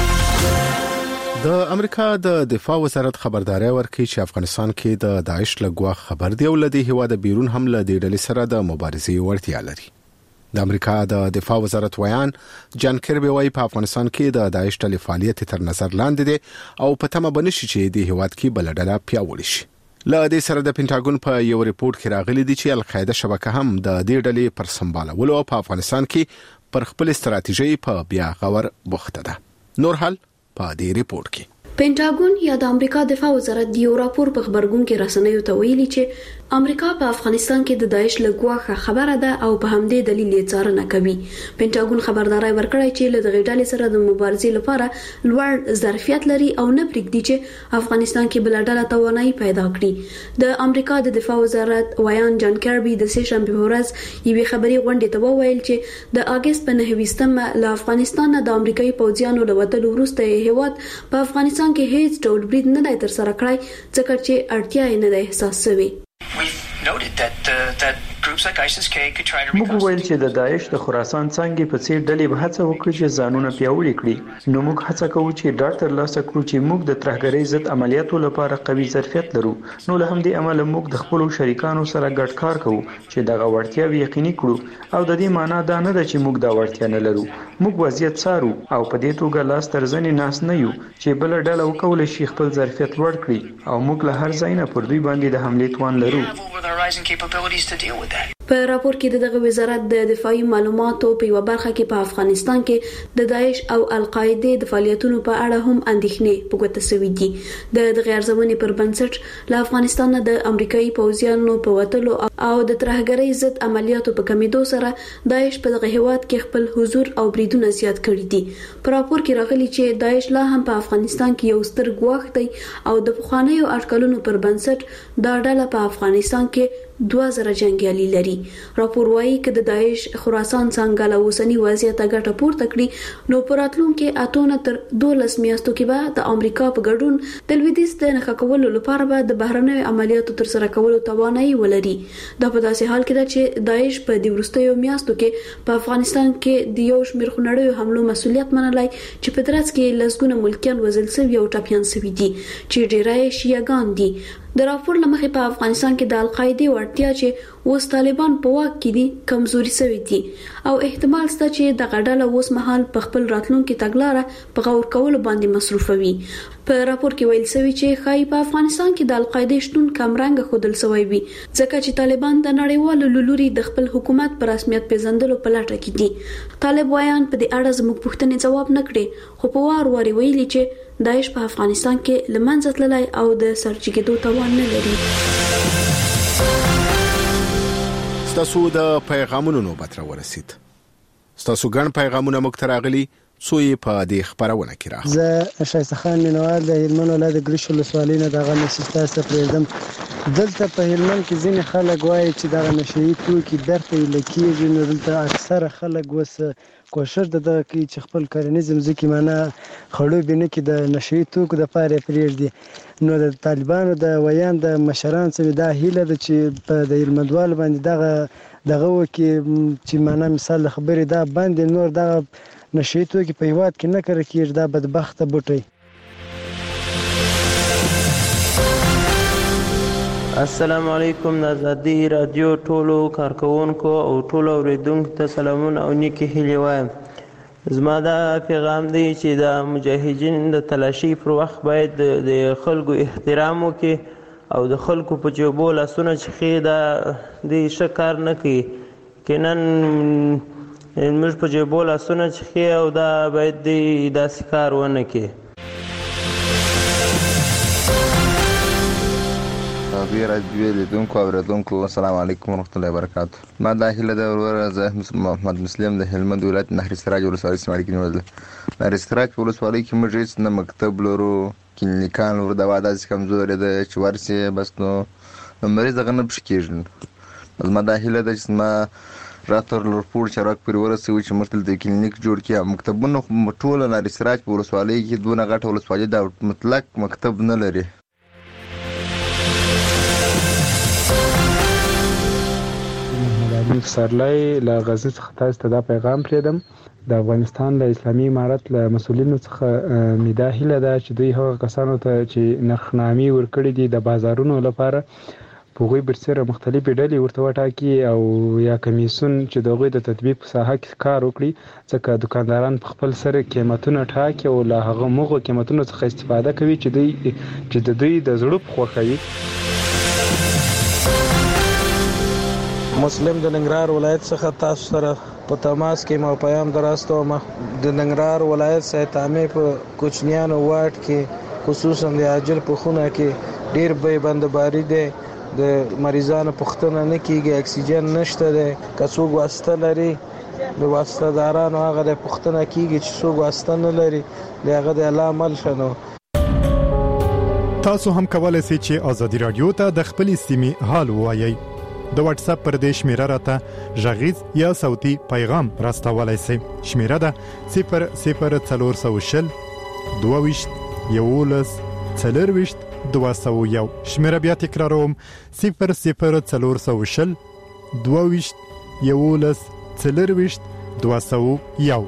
د امریکا د دفاع وزارت خبرداري ورکړي چې افغانستان کې د داعش لګوا خبر دی او لدی هوا د بیرون حمله د ډلې سره د مبارزې وړتیا لري. د امریکا د دفاع وزارت ویان جان کربي وايي په افغانستان کې د داعش ډلې فعالیت تر نظر لاندې دي او په تمه بنشي چې د هواد کې بلډله پیاوړي شي. لا دې سره د پینټاګون په یو ریپورت کې راغلي دي چې القاعده شبکه هم د دې ډلې پر سمبالولو په افغانستان کې پر خپل استراتیژي په بیا غور بوخته ده. نور حال په دې ریپورت کې
پینټاګون یا د امریکا دفاع وزارت د یو راپور په خبرګون کې رسنیو ته ویلي چې امریکا په افغانستان کې د داعش لګواخه خبره ده او په همدې دلیل یې څارنه کوي. پینټاګون خبرداري ورکړی چې له دغه ډلې سره د مبارزې لپاره لوړ ظرفیت لري او نه پرېږدي چې افغانستان کې بل ډله توانایي پیدا کړي. د امریکا د دفاع وزارت ویان جان کربي د سه شنبه ورځ یوې خبري غونډې ته وویل چې د اگست په 9 له افغانستان د امریکایي پوځیانو د وټلو وروسته هیواد په افغانستان کې هیڅ ډول برید نه دی تر سره کړی ځکه چې اړتیا یې نه ده احساس شوی.
موږ ویل چې د داعش د خراسان څنګه په څیر ډلې به هڅه وکړي چې ځانونه پیاوړي کړي، نو موږ هڅه کوو چې ډاکټر لاسه کړو چې موږ د ترهګرۍ ضد عملیاتو لپاره قوي ظرفیت لرو. نو له همدې امله موږ د خپل شریکانو سره ګډ کار کوو چې دغه وړتیاوې یقیني کړو او د دې معنی دا نه ده چې موږ دا وړتیا نه لرو. موږ وضعیت څارو او په دې توګه لاس تر زنې ناس نه یو چې بل ډله وکول شي خپل ظرفیت لوړ کړي او موږ له هر ځای نه پر دوی باندې د حمله توان لرو.
په راپور کې دغه وزارت د دفاعي معلوماتو په یو برخه کې په افغانستان کې د داعش او القاعده د فعالیتونو په اړه هم اندېښنې پوښتنه شوې دي. د غیرځمنې پر بنسټ له افغانستان د امریکایي پوځیانو په وټلو او د ترهګرۍ ضد عملیاتو په کمیدو سره داعش په دغه هیواد کې خپل حضور او بریدونه زیات کړي دي. په راپور کې راغلي چې داعش لا هم په افغانستان کې یو ستر ګواښ دی او د پخوانیو اټکلونو پر بنسټ دا ډله په افغانستان کې 2000 جنگیالي لري. راپور وايي چې د داعش خراسان څنګه له اوسنی وضعیت ګټه پورته کړي نو پراتلونکو اتونه تر 12 میاشتو کې به د امریکا په ګډون د لویدیځ د نښه کولو لپاره به د بهرنیو عملیاتو تر سره کولو توانایي ولري. دا په داسې حال کې ده چې داعش په د وروستیو میاشتو کې په افغانستان کې د یو شمېر خونړیو حملو مسؤلیت منلای چې په درس کې لسګونه ملکیان وژل شوي او ټاپیان شوي دي چې ډیری شیعاګان دي. د راپور لمخې په افغانستان کې د القاعده ورتیا چې اوس طالبان په واک کې دي کمزوري شوي دي او احتمال شته چې د غډاله اوس مهال په خپل راتلونکو تګلارې په غور کولو باندې مصروفوي. په راپور کې ویل شوی چې خای په افغانستان کې د القاعده شتون کمرنګ خودل شوی وي ځکه چې طالبان د نړیوالو لوري د خپل حکومت پر رسمیت پیژندلو په لټه کې دي. طالب وایان په دې اړه زموږ پوښتنې جواب نه کړي خو په وار ویلي چې داعش په افغانستان کې لمنځه تللی او د سرچکېدو توان نه لري.
ستاسو د پیغامونو نوبت را ورسید. ستاسو ګڼ پیغامونه موږ ته راغلي څو یې په دې خبرونه کې راغلي.
زه شایسته خان مینوال د هلمند ولایت ګریش ولسوالۍ نه دغه مسستا سپریدم. دلته په هلمند کې ځینې خلک وایي چې دغه نشئی توکي درته لکېږي نو دلته اکثره خلک وس کوشش دغه کوي چې خپل کرنیز ځمکې معنا خړوبې نه کې د نشئی توکو د پاره پرېږدي. نو د طالبانو د ویان د مشران څخه دا هیله ده چې په د هلمندوال باندې دغه وکي چې معنا مثال خبرې دا باندې نور دغه نشئی توکي په هیواد کې نه کړی کېږي دا بدبخته بوټي.
السلام علیکم د آزادي رادیو ټولو کارکونکو او ټولو اوریدونکو ته سلامونه او نیکی هیلې وایم. زما دا پیغام دی چې د مجاهدین د تلاشي پر وخت باید د خلکو احترام وکړي او د خلکو په جوبو لاسونه چخي دا د شکار نه کوي کینن موږ په جوبو لاسونه چخي او دا باید د سکار ونه کوي.
بیا راځي لیدونکو او اوریدونکو السلام علیکم ورحمت الله وبرکاته. ما د هیله د ورور زه محمد مسلم د هلمند ولایت نهر سراج ولسوالۍ سماړي کې نیول. نهر سراج ولسوالۍ کې موږ هیڅ نه مکتب لرو کلینیکان لرو دوا داسې کمزوري ده چې ورسي بس نو مریض دغه نه پښ کېږي. زما د هیله ده چې ما راتور لورپور چراک پورې ورسوي چې موږ د کلینیک جوړ کړي. مکتبونه ټول نهر سراج په ولسوالۍ کې دونه غټه ولسوالۍ دا مطلق مکتب نه لري.
سرلای له غزنی څخه تاسو ته دا پیغام پریدم. د افغانستان د اسلامي امارت له مسولینو څخه میدا هیله ده چې دوی هغه کسانو ته چې نرخنامې ورکړي دي د بازارونو لپاره په غوي برسره مختلفې ډلې ورته وټاکي او یا کمیسون چې د غوي د تطبیق په ساحه کې کار وکړي ځکه دکانداران په خپل سره قیمتونه ټاکي او له هغه موغه قیمتونو څخه استفاده کوي چې د دوی د زړه په خوښوي.
مسلم د ننګرهار ولایت څخه تاسو سره په تماس کې مو پیغام دراستوم. د ننګرهار ولایت سایتامې په کوچنیانو واټ کې خصوصا د عاجل په خونه کې ډیر به بندباری ده د مریضانو پوښتنه نه کیږي اکسیجن نشته ده که څوک واسطه لري د واسطه دارانو هغه د پوښتنه کیږي چې څوک واسطه نه لري دغه د علامل شنو.
تاسو هم کولای شئ چې آزادي رادیو ته د خپل سیمې حال ووایئ. د واتس اپ پر دې شمیره راته ژغیز یا صوتي پیغام راستولای شئ. شمیره ده 00400 22 11 40 201. شمیره بیا تکراروم 00400 22 11 40 201.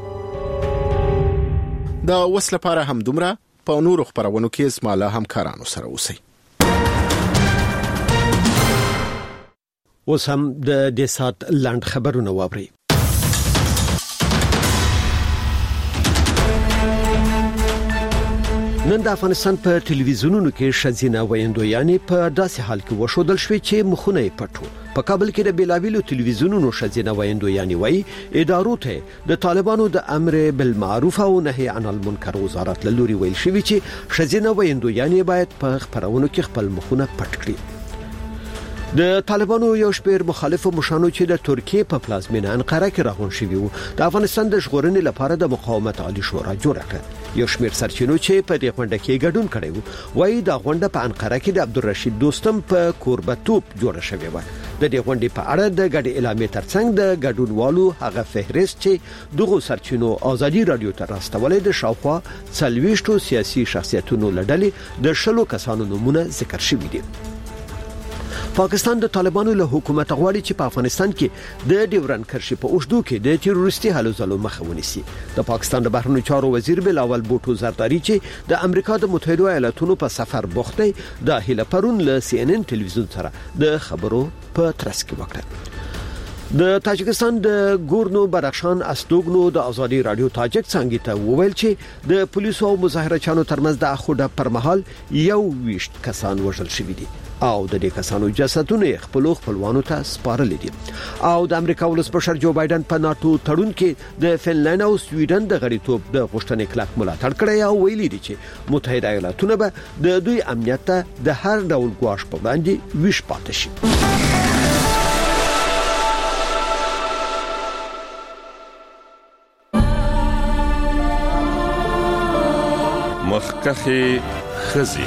دا وسله لپاره هم دومره په نورو خبرونو کې اسماله همکارانو سره اوسئ.
اوس هم د دې سات لاند خبرونه واوري. نن د افغانستان په ټلویزیونونو کې شذینه ویندویانې په داسې حال کې وشودل شوې چې مخونه یې پټو. په کابل کې د بیلاویلو ټلویزیونونو شذینه ویندویانې وایي ادارو ته د طالبانو د امر بالمعروف او نهي عن المنکر وزارت له لوري ویل شوی چې شذینه ویندویانې باید په خبرونو کې خپل مخونه پټ کړي. د طالبانو یو شمېر مخالفو مشانو چې د ترکیه په پلازمینه انقره کې راغون شوي وو د افغانستان د ژغورنې لپاره د مقاومت عالی شورا جوړه کړه. یو شمېر سرچینو چې په دې غونډه کې ګډون کړی وو وایي د غونډه په انقره کې د عبدالرشید دوستم په کوربتوب جوړه شوې و. د دې غونډې په اړه د ګډ اعلامیې ترڅنګ د ګډونوالو هغه فهرست چې دغه سرچینو ازادي رادیو ته راستولې د شاوخوا 40 سیاسي شخصیتونو لړلې د 10 کسانو نومونه ذکر شوي دي. پاکستان د طالبانو له حکومت غواړي چې په افغانستان کې د ډیورن کرښې په اوږدو کې د تروریستي هلو ځلو مخه ونیسي. د پاکستان د بهرنیو چارو وزیر بلاول بوټو زرداری چې د امریکا د متحده ایالاتونو په سفر بوخت دی د هیله پرون له CNN ټلویزیون سره د خبرو په ترڅ کې وکړه. د تاجکستان د ګورنو بدخشان استوګنو د ازادي رادیو تاجک څنګه ته وویل چې د پولیسو او مظاهرچیانو ترمنځ د اخوډه پر مهال 21 کسان وژل شوي دي او د دې کسانو جسدونه خپلوانو ته سپارل دي. او د امریکا ولسمشر جو بایدن په ناتو تړون کې د فنلند او سویډن د غړیتوب د غوښتنې کلک ملاتړ کړی او ویلي دي چې متحده ایالاتونه به د دوی امنیت ته د هر ډول ګواښ په وړاندې ویش پاتې شي.
مخکخي خزي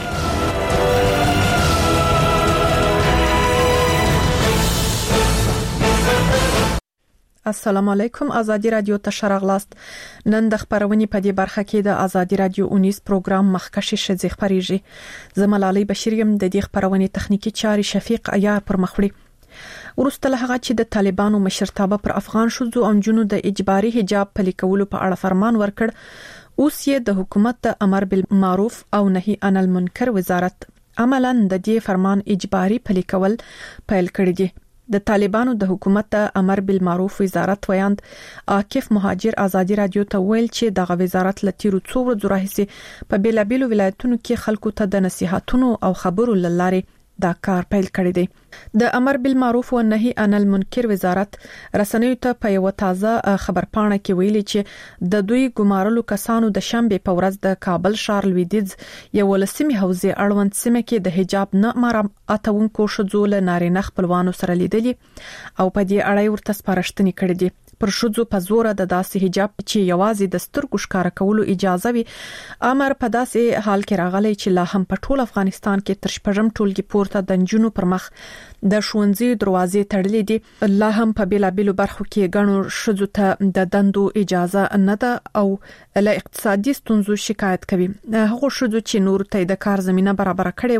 السلام علیکم. ازادي رادیو ته شرغلاست. نن د خبرونې په دې برخه کې د ازادي رادیو 19 پروګرام مخکشي شذ خبريږي. زملالي بشریم د دې خبرونې تخنیکی چاري شفیق عیار پر مخوړي. ورسته له هغه چې د طالبانو مشرتابه پر افغان شوزو او جنونو د اجباري حجاب پلي کولو په اړه فرمان ورکړ، اوس یې د حکومت د امر بالمعروف او نهي عن المنکر وزارت عملاً د دې فرمان اجباري پلي کول پیل کړی دی. د طالبانو د حکومت امر بالمعروف وزارت ویاند عاکف مهاجر ازادي رادیو ته ویل چې دغه وزارت لتیرو څو ورځې راهیسې په بیلابیلو ولایتونو کې خلکو ته د نصيحتونو او خبرو لاري دا کار پیل کړی دی. د امر بالمعروف او نهي عن المنکر وزارت رسنیو ته په یو تازه خبرپاڼه کې ویلي چې د دوی ګمارلو کسانو د شنبه په ورځ د کابل ښار لویدیځ یو لسمي حوزه اړوند سیمه کې د حجاب نه مراعاتونکو شذو له نارینه خپلوانو سره لیدلي او په دې اړه ورته سپارښتنې کړې دي. پر شذو په زور د داسې حجاب چې یوازې د سترګو ښکار کولو اجازه وي امر په داسې حال کې راغلی چې لا هم په ټول افغانستان کې تر شپږم ټولګي پورته د جنونو پر مخ د ښوونځي دروازې تړلې دي. لا هم په بیلابیلو برخو کې غنو شذو ته د دندو اجازه نه ده او له اقتصادي ستونزو شکایت کوي. هغه شذو چې نور ته د کار زمينه برابر کړي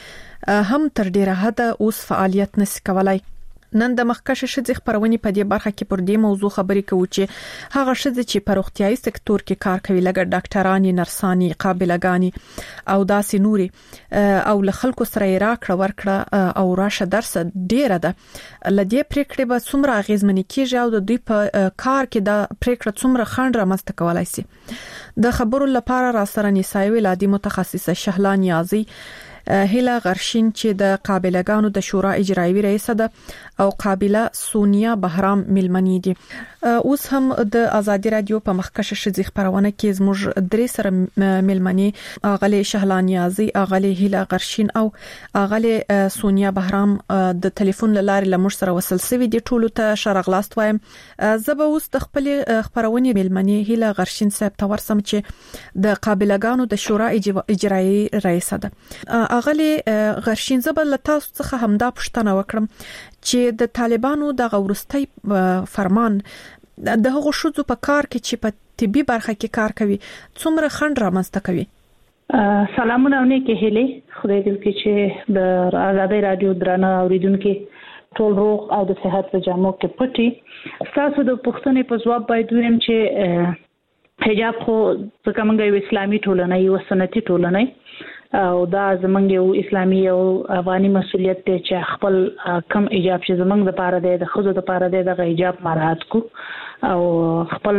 و هم تر ډیره حد اوس فعالیت نشي کولای. نن د مخکشه شذ خبرونې په دې برخه کې پر دې موضوع خبرې کوي چې هغه شذ چې په روغتيایي سکتور کې کار کوي لکه ډاکټرانی، نرسانی، قابلګانی او داسې نوري او له خلکو سره راکړه ورکړه او راشه درس ډیره ده. لدې پریکړې به څومره اغیزمنې کیږي او د دوی په کار کې د پریکړه څومره خنډ رامنځته کولای شي. د خبرو لپاره را سره نسایي ولادي متخصصه شهلا نیازي، هیله غرشین چې د قابلګانو د شورا اجرایي رئیس ده او قابله سونیا بهرام ملمنی دي. اوس هم د ازادي رادیو په مخکشه شذ خبرونه کې زموږ درې سره ملمنی اغلی شهلا نیازي، اغلی هیله غرشین او اغلی سونیا بهرام د ټلیفون لارې لمر سره وصل سوي دي. ټولو ته شرغلاست وایم. زبه اوس د خپل خبرونه ملمنی هیله غرشین صاحب ته ورسم چې د قابلګانو د شورا اجرایي رئیس ده. اغلی غرشین زبه له تاسو څخه همدا پوښتنه وکړم چې د طالبانو د غورستۍ فرمان د هغو شذو په کار کې چې په طبي برخه کې کار کوي څومره خنډ رامنځته کوي؟
سلامونه او نیکه هیله. خدای دې وکړي چې د ازادي رادیو درنه اوریدونکو ټول روغ او د صحت په جامو کې پټي. تاسو د پوښتنې په ځواب باید ویم چې حجاب خو څنګه موږ اسلامي ټولنه یو سنتي ټولنه او دا زمونږ یو اسلامي او افغاني مسؤلیت دی چې خپل کم ایجاب چې زمونږ د پاره دی د خزو د پاره دی د ایجاب مراعات کو او خپل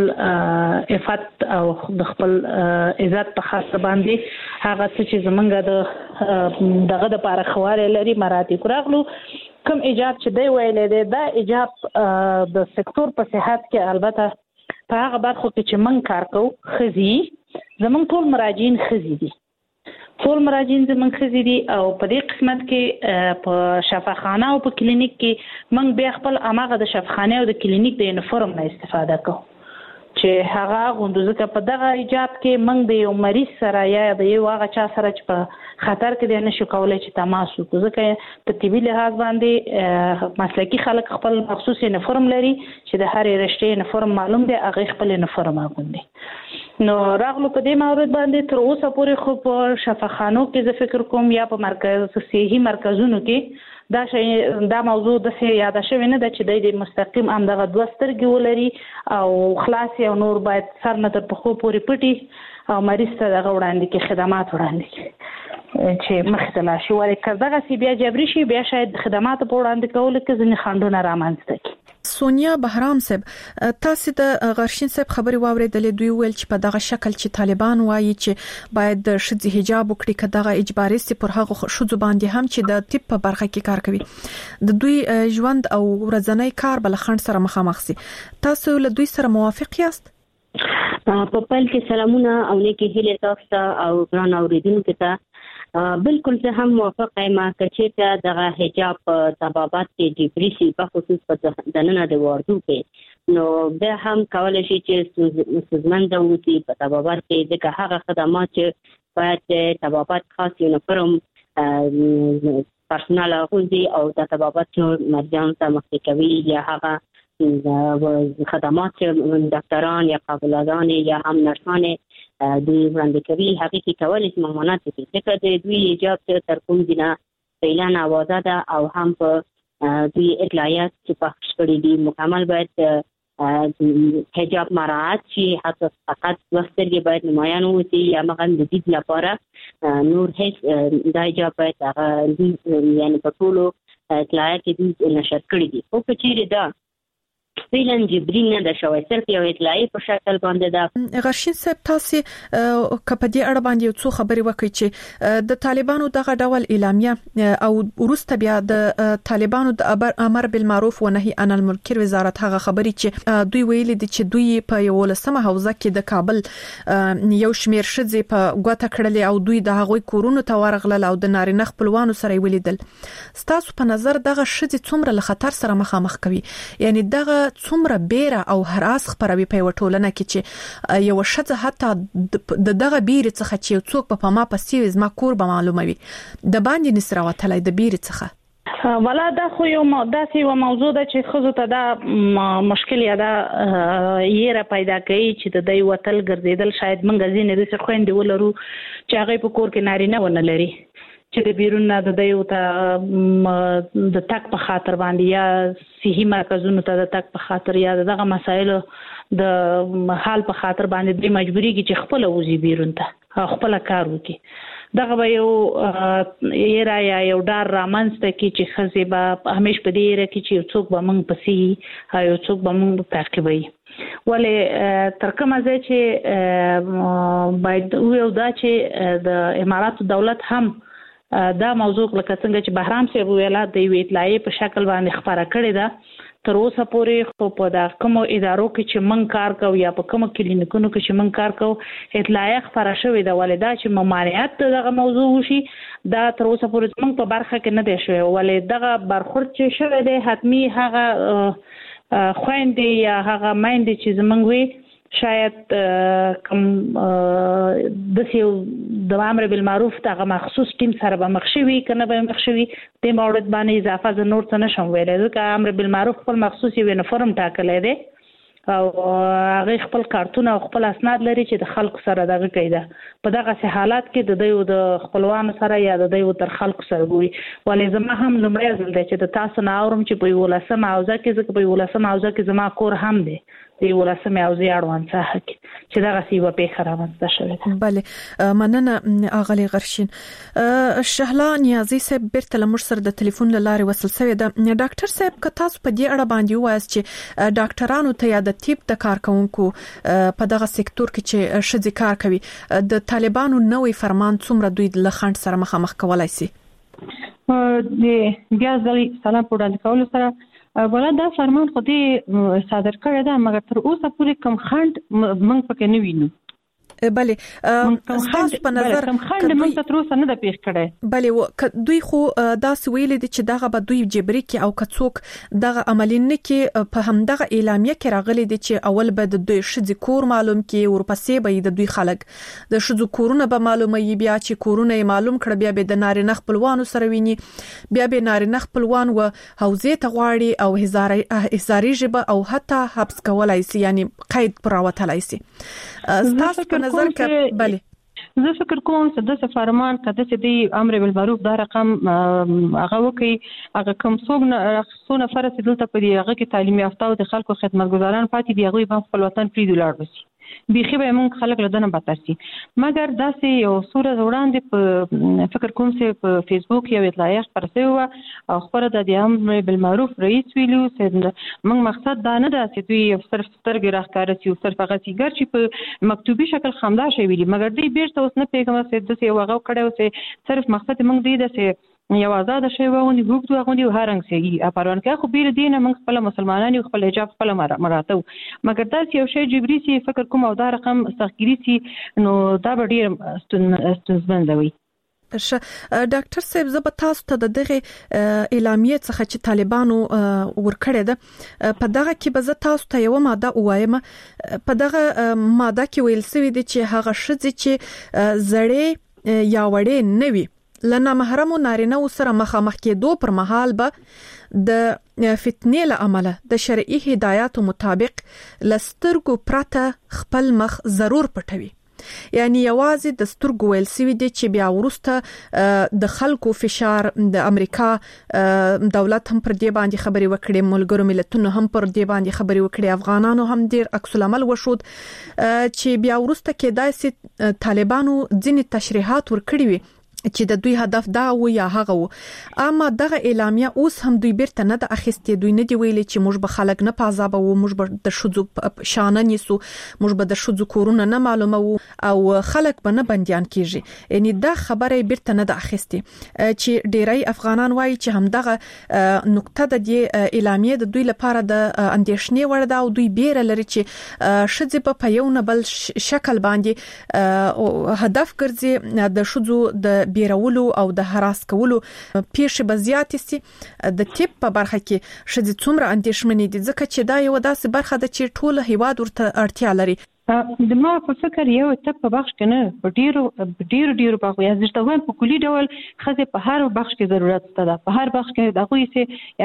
عفت او د خپل عزت په خاطر باندې هغه چې زمونږ دغه د پاره خواله لري مراعات کوراغلو کم ایجاب چې دی ویلې دی دا ایجاب د سکتور په صحت کې البته په هغه برخو کې چې من کار کوو خزي زمونږ ټول مراجعین خزي دي ټول مراجعین زمونږ خزي دي او په دې قسمت کې په شفاخانه او په کلینیک کې موږ بیا خپل اماغه د شفاخانه او د کلینیک د یونیفورم نه استفاده کوو چې هغه غوندوزه په دغه ایجاب کې موږ د یو مریض سره یا د یو هغه چا سره چې په خطر کې دی نشو کولای چې تماس وکړو ځکه په طبي لحاظ باندې مسلکي خلک خپل مخصوص یونیفورم لري چې د هر رشتې یونیفورم معلوم دی هغه خپل یونیفورم اغوندي نو راغلو په دې مورد باندې تر اوسه پورې خو په شفاخانو کې زه فکر کوم یا په مرکز صحي مرکزونو کې دا موضوع د څه یاد شوی نه د چې د مستقیم امدغه دوه سترګې ولري او خلاص او نور باید سر نه تر پخو پورې پټي او مریض ته دغه وړاندې کې خدمات وړاندې کړي چې مخته لا شي ولې کړه دغه سی بیا جبري شي بیا شاید خدمات په وړاندې کول کې ځنې خندونه رامنځته کی
سونیا بهرام صاحب تاسو د غرشین صاحب خبري واوریدلې دوی ویل چې په دغه شکل چې طالبان وایي چې باید د شذ حجاب وکړي کداغه اجباري سي پر هغه شذ باندې هم چې د طب په برخه کې کار کوي د دوی ژوند او ورځنی کار بل خند سره مخامخ سي تاسو له دوی سره موافق یاست
په پل کې سلامونه او نیکی هیله تاسو او ګران اوریدونکو ته بالکل زه هم موافق یم چې دغه حجاب طبابات کې جبري سي په خصوص په دننه د واردو کې نو به هم کولای شي چې سوزمنده وي په طبابات کې د هغه خدمات چې باید طبابات خاص یونیفورم پرسونل غوندي او د طبابات مرجان ته مخکې کوي یا هغه خدمات ډاکټران یا قابلادان یا هم نرسان دوی وړاندې کوي حقیقي کول چې ممانعت دي ځکه د دوی ایجاب تر کوم دینه اعلان اوازه ده او هم په دوی اطلاعات چې پخش کړي دي مکمل باید حجاب مراعات شي حتی فقط وسترګې باید نمایان وي یا مغان د دې لپاره نور هیڅ د ایجاب باید یعنی په ټولو اطلاعات دي نشر کړي دي او په چیرې ده فعلا جبرین نه د شوی صرف یو اطلاعي په شکل باندې ده
غرشین صاحب تاسو کپدی اړه باندې یو څو خبرې وکړي چې د طالبانو دغه ډول اعلامیه او ورسته بیا د طالبانو د امر بالمعروف و نهي عن المنکر وزارت هغه خبرې چې دوی ویلي دي چې دوی په یو لسمه حوزه کې د کابل یو شمیر شذې په ګوته کړل او دوی د هغوی کورونو ته ورغلل او د نارینه خپلوانو سره ولیدل ستاسو په نظر دغه شذې څومره له خطر سره مخامخ کوي یعنی دغه څومره بیره او هراس خبروي په وټولنه کې چې یو شته حتی د دغه بیره څخه چې څوک په ما پسې زما کور به معلوموي د باندې نسره وتلای د بیره څخه
ولا دا خو یو موضوع ده چې خزو ته دا مشکل یا دا یې پیدا کوي چې د دوی وتل ګرځیدل شاید منګ ځینې د خويندې ولرو چې هغه په کور کې نارینه ونه لري چې د بیرون نه د دیو ته د تک په خاطر باندې یا صحي مرکزونو ته د تک په خاطر یا دغه مسایل د حال په خاطر باندې د مجبوري کې چې خپل وزي بیرون ته خپل کار وکړي دغه به یو یو ډار رامنځته کی چې خزي به همیش په دې ر کې چې څوک به موږ پسې یو څوک به موږ تعقیبوي ولې تر کومه ځای چې باید یو دا چې د امارات دولت هم دا موضوع لکه څنګه چې بهرام صاحب ویلا د وی اطلاعي په شکل باندې خبره کړې ده تر اوسه پورې خو په دا کوم ادارو کې چې من کار کوي یا په کوم کلینیکونو کې چې من کار کوي اطلاعي خبره شوې ده ولې دا چې ممانعت دغه موضوع وشي دا تر اوسه پورې موږ په برخه کې نه دی شوی ولې دغه برخورد چې شوی دی حتمی هغه خويندې یا هغه مایندې چې زمونږ وي شاید کوم د سیو د امر بالمعروف دغه مخصوص ټیم سره به مخشوي کنه به مخشوي د مورد باندې اضافه ز نور څه نشم ویلای ځکه امر بالمعروف خپل مخصوص یونیفورم ټاکلې دی او هغه خپل کارتونه او خپل اسناد لري چې د خلکو سره دغه کوي. په دغه حالات کې د دوی د خپلوانو سره یا د دوی تر خلکو سره ګوري. ولې زما هم لمړی ځل دی چې د تاسو نه اورم چې په 11 حوزه کې ځکه په 11 حوزه کې زما کور هم دی د 11 حوزه اړوند څه چې دغه سی و په خرابنده شوی.
بله مننه اغلی غرشین. شهلا نیازی صاحب بیرته لمر سره د ټلیفون لاره وصل شوی ده. ډاکټر صاحب که تاسو په دې اړه باندې وایاست چې ډاکټرانو ته یا د طب د کارکونکو په دغه سکتور کې چې شذ کار کوي د طالبانو نوې فرمان څومره دوی له خنډ سره مخامخ کولای شي؟
د بیا ځل سلام په وړاندې کولو سره ولا دا فرمان خو دې صادر کړی دا مګر تر اوسه پورې کوم خنډ موږ پکې نه وینو.
بله تاسو په نظر
خنډ موږ ته تر اوسه نه د پیښ کړی.
بله دوی خو دا سویل دي چې دغه به دوی جبري کې او کڅوک دغه عملی نه کې په همدغه اعلامیه کې راغلي دي چې اول به د دوی شذ کور معلوم کې ورپسې به د دوی خلک د شذ کورونه به معلومه یي بیا چې کورونه معلوم کړ بیا به د نارینه خپلوانو سره ویني بیا به نارینه خپلوان و حوزه ته غواړي او هزاري جبه او حتی حبس کولای شي یعنی قید پراوتلای شي. تاسو په نظر کې بله
زه فکر کوم چې د فرمان کده چې د امر بالمعروف دا رقم هغه وکي هغه کوم څو نفر چې دلته په هغه کې تعلیم یافته او د خلکو خدمتګزاران پاتې دی هغه په خپل وطن پری دولار وسی بيخي به موږ خلک له دنه بدتر شي. مګر داسې یو صورت وړاندې په فکر کوم چې په فیسبوک یو اطلاعیه خبره شوی او خبره د امر بالمعروف رئیس ویلو چې موږ مقصد دا نه ده چې دوی صرف سترګې راښکاره شي او صرف هغه سیګر چې په مکتوبي شکل خامدا شي ویلي مګر دوی بیرته اوس نه پیغام چې د یو هغه کړو چې صرف مقصد موږ دی چې یو آزاد شي وغوندي حقوق وغوندي هرنګ سي پروان کې خو بیر دینه موږ خپل مسلمانانو خپل حجاب خپل مراتب مګر دا یو شی جبري سي فکر کوم او دا رقم سختګری سي نو دا ډیر ستونزمندوي.
ډاکټر صاحب زه به تاسو ته دغه اعلامیه څخه چې طالبانو ورکړې ده په دغه کې به زه تاسو ته یو ماده وایم. په دغه ماده کې ویل شوی دی چې هغه شذ چې زړې یا وړې نه وي لنه محرمو نارینه سره مخامخ کېدو پر مهال به د فتنې له امله د شرعي هدایاتو مطابق لسترګو پرته خپل مخ ضرور پټوي. یعنی یوازې د سترګو ویل سوي دي چې بیا ورسته د خلکو فشار د امریکا دولت هم پر دې باندې خبري وکړي ملګرو ملتونو هم پر دې باندې خبري وکړي افغانانو هم ډیر عکس العمل وشود چې بیا ورسته کېدای سي طالبانو ځینې تشریحات ورکړي وي چې د دوی هدف دا و یا هغه و. اما دغه اعلامیه اوس هم دوی بیرته نه د اخیستې دوی نه دی ویلي چې موږ به خلک نه پازابه و موږ به د شذو شانه نیسو موږ به د شذو کورونه نه معلومه او خلک به نه بنديان کیږي. یعنی دا خبره بیرته نه د اخیستې چې ډیری افغانان وایي چې همدغه نقطه د دې اعلامیه د دوی لپاره د اندیشنې وړ ده او دوی بیره لري چې شذ په یو نه بل شکل باندې هدف ګرځي د شذو د بیرولو او د هراس کولو پیښې بزیات سي. د ټیپ په برخه کې شذ څومره اندیشمنې دي ځکه چې دا یو داسې برخه ده چې ټول هیواد ورته اړتیا لري.
د ما په فکر یو ټپ په بخش کې نه په ډیرو په یا زړه وان په کلی ډول خزه په هر بخش کې ضرورت ده په هر بخش کې دغه یې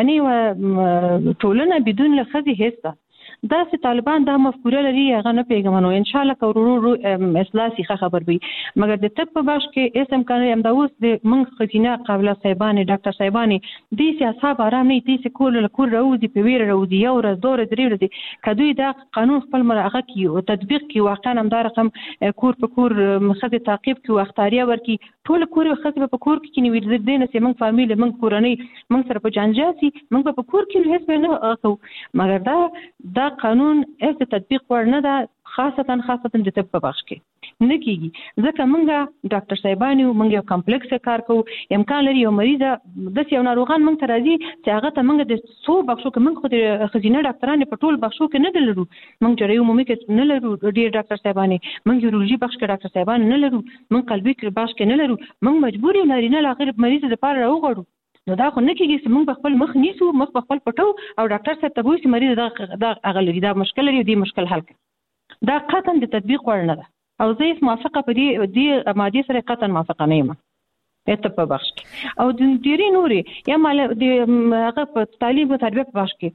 یعنی ټولنه بدون له خزه هیڅ دا چې طالبان دا مفکوره لري هغه نه پیغامونو ان شاء الله کورورو اصلاح سي خبر وي مګر د طب په باش کې اسم کانه هم دا اوس د منځ خزینه قابل صاحبانه ډاکټر صاحبانه د سیاست آرام نه دي چې کول راوځي په ویره راوځي یو ورځ دوه ورځې راوځي کدوې دا قانون خپل مرغه کی او تطبیق کی واقعا هم دا رقم کور په کور مخه تعقیب کی واختاریا ورکی ټول کور خزه په کور کې نیول د دینه چې موږ فامیل موږ کورنۍ موږ سره په جانجاسي موږ په کور کې هیڅ نه اخو مګر دا قانون ایسه تطبیق ورنه ده خاصتا د طب په بخش کې نه کیږي ځکه موږ ډاکټر صاحبانی موږ یو کمپلیکس کار کوو امکان لري یو مریض د یو ناروغان موږ ترازی چې هغه ته موږ د څو بخشو کې موږ خو خزینه ډاکټرانو په ټول بخشو کې نه لرو موږ جریو عمومي کې نه لرو ډیر ډاکټر صاحبانی موږ یورولوژي بخش کې ډاکټر صاحبان نه لرو موږ قلبي بخش کې نه لرو موږ مجبور یو نارینه لاغر مریض د پاره راوغړو نو دا خو نه کېږي چې موږ په خپل مخ نیسو مخ په خپل پټو او ډاکټر صاحب ته وایي چې مریض دا اغلري دا مشکل لري دی مشکل حل کړي دا قطعا د تطبیق وړ نه ده او زه موافقه په دې ماده سره قطعا موافقه نه یم ته په بخش کې او د ډیری نوري یا مال د هغه په تعلیم او تربیه په بخش کې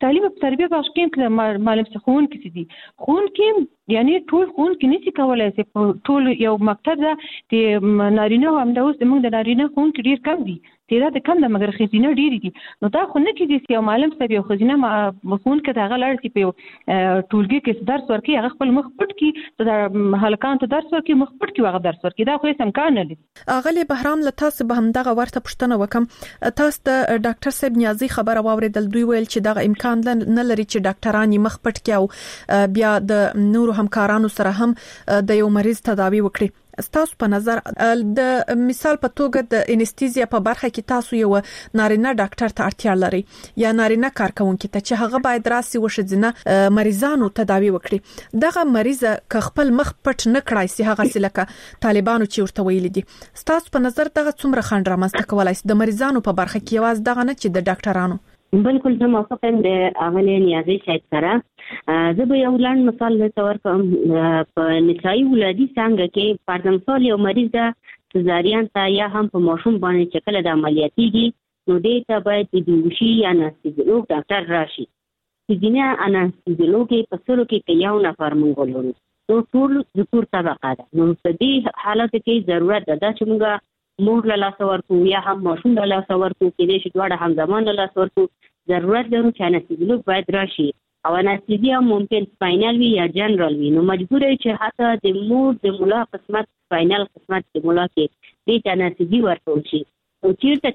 تعلیم او تربیه بخش کې معلم څخون کې دي خون کې یعنی ټول خون کې نشي کولای چې ټول یو مکتب د نارینه هم د اوس موږ د نارینه خون کې ډیر کم دي تعداد کم ده مګر خزینه ډیر دي نو دا خو نه کېږي چې یو معلم صاحب یو خزینه خون کې دا غلط چې په ټولګي کې درس ورکړي هغه خپل مخ پټ کړي د هلکان ته درس ورکړي مخ پټ کړي هغه درس ورکړي دا خو هیڅ امکان نه لري
اغلی بهرام له تاسو به هم دغه ورته پوښتنه وکم تاسو د ډاکټر صاحب نیازي خبره واوریدل دوی ویل چې دغه امکان نه لري چې ډاکټران مخ پټ کړي او بیا د نورو همکارانو سره هم د یو مریض تداوی وکړي تاسو په نظر د مثال په توګه د انستيزیا په برخه کې تاسو یو نارینه ډاکټر ته اړتیا لري یا نارینه کارکونکو ته چې هغه باید راسي وشځنه مریضانو تداوی وکړي دغه مریض ک خپل مخ پټ نه کړای سي هغه سلکه طالبانو چې ورته ویل دي تاسو په نظر دغه څومره خنډ رامنځته کولای سي د مریضانو په برخه کې واز دغه نه چې د ډاکټرانو
بالکل زه موافق یم د اغلی نیازي صاحب سره زه به یو لاند مثال ورته کوم په نسایي ولادي څنګه کې فرض مثال یو مریض د سزارین ته یا هم په ماشوم باندې چې کله د عملیاتيږي نو دې ته باید د بیوشي یا انستیزیولوژ ډاکټر راشي چې دینه انستیزیولوژ په سلو کې یو نفر مونږ لرو نو ټول ذکر طبقه ده نو په دې حالت کې ضرورت ده چې موږ مور له لاس ورکو یا هم ماشوم له لاس ورکو کې دې چې دواړه هم زمان له لاس ورکو ضرورت لرو چې انستیزیولوژ باید راشي او انستیزیا ممکن سپاینل وي یا جنرال وي نو مجبور یې چې حتی د مور د مولا قسمت سپاینل قسمت د مولا کې دې انستیزي ورکول شي او چیرته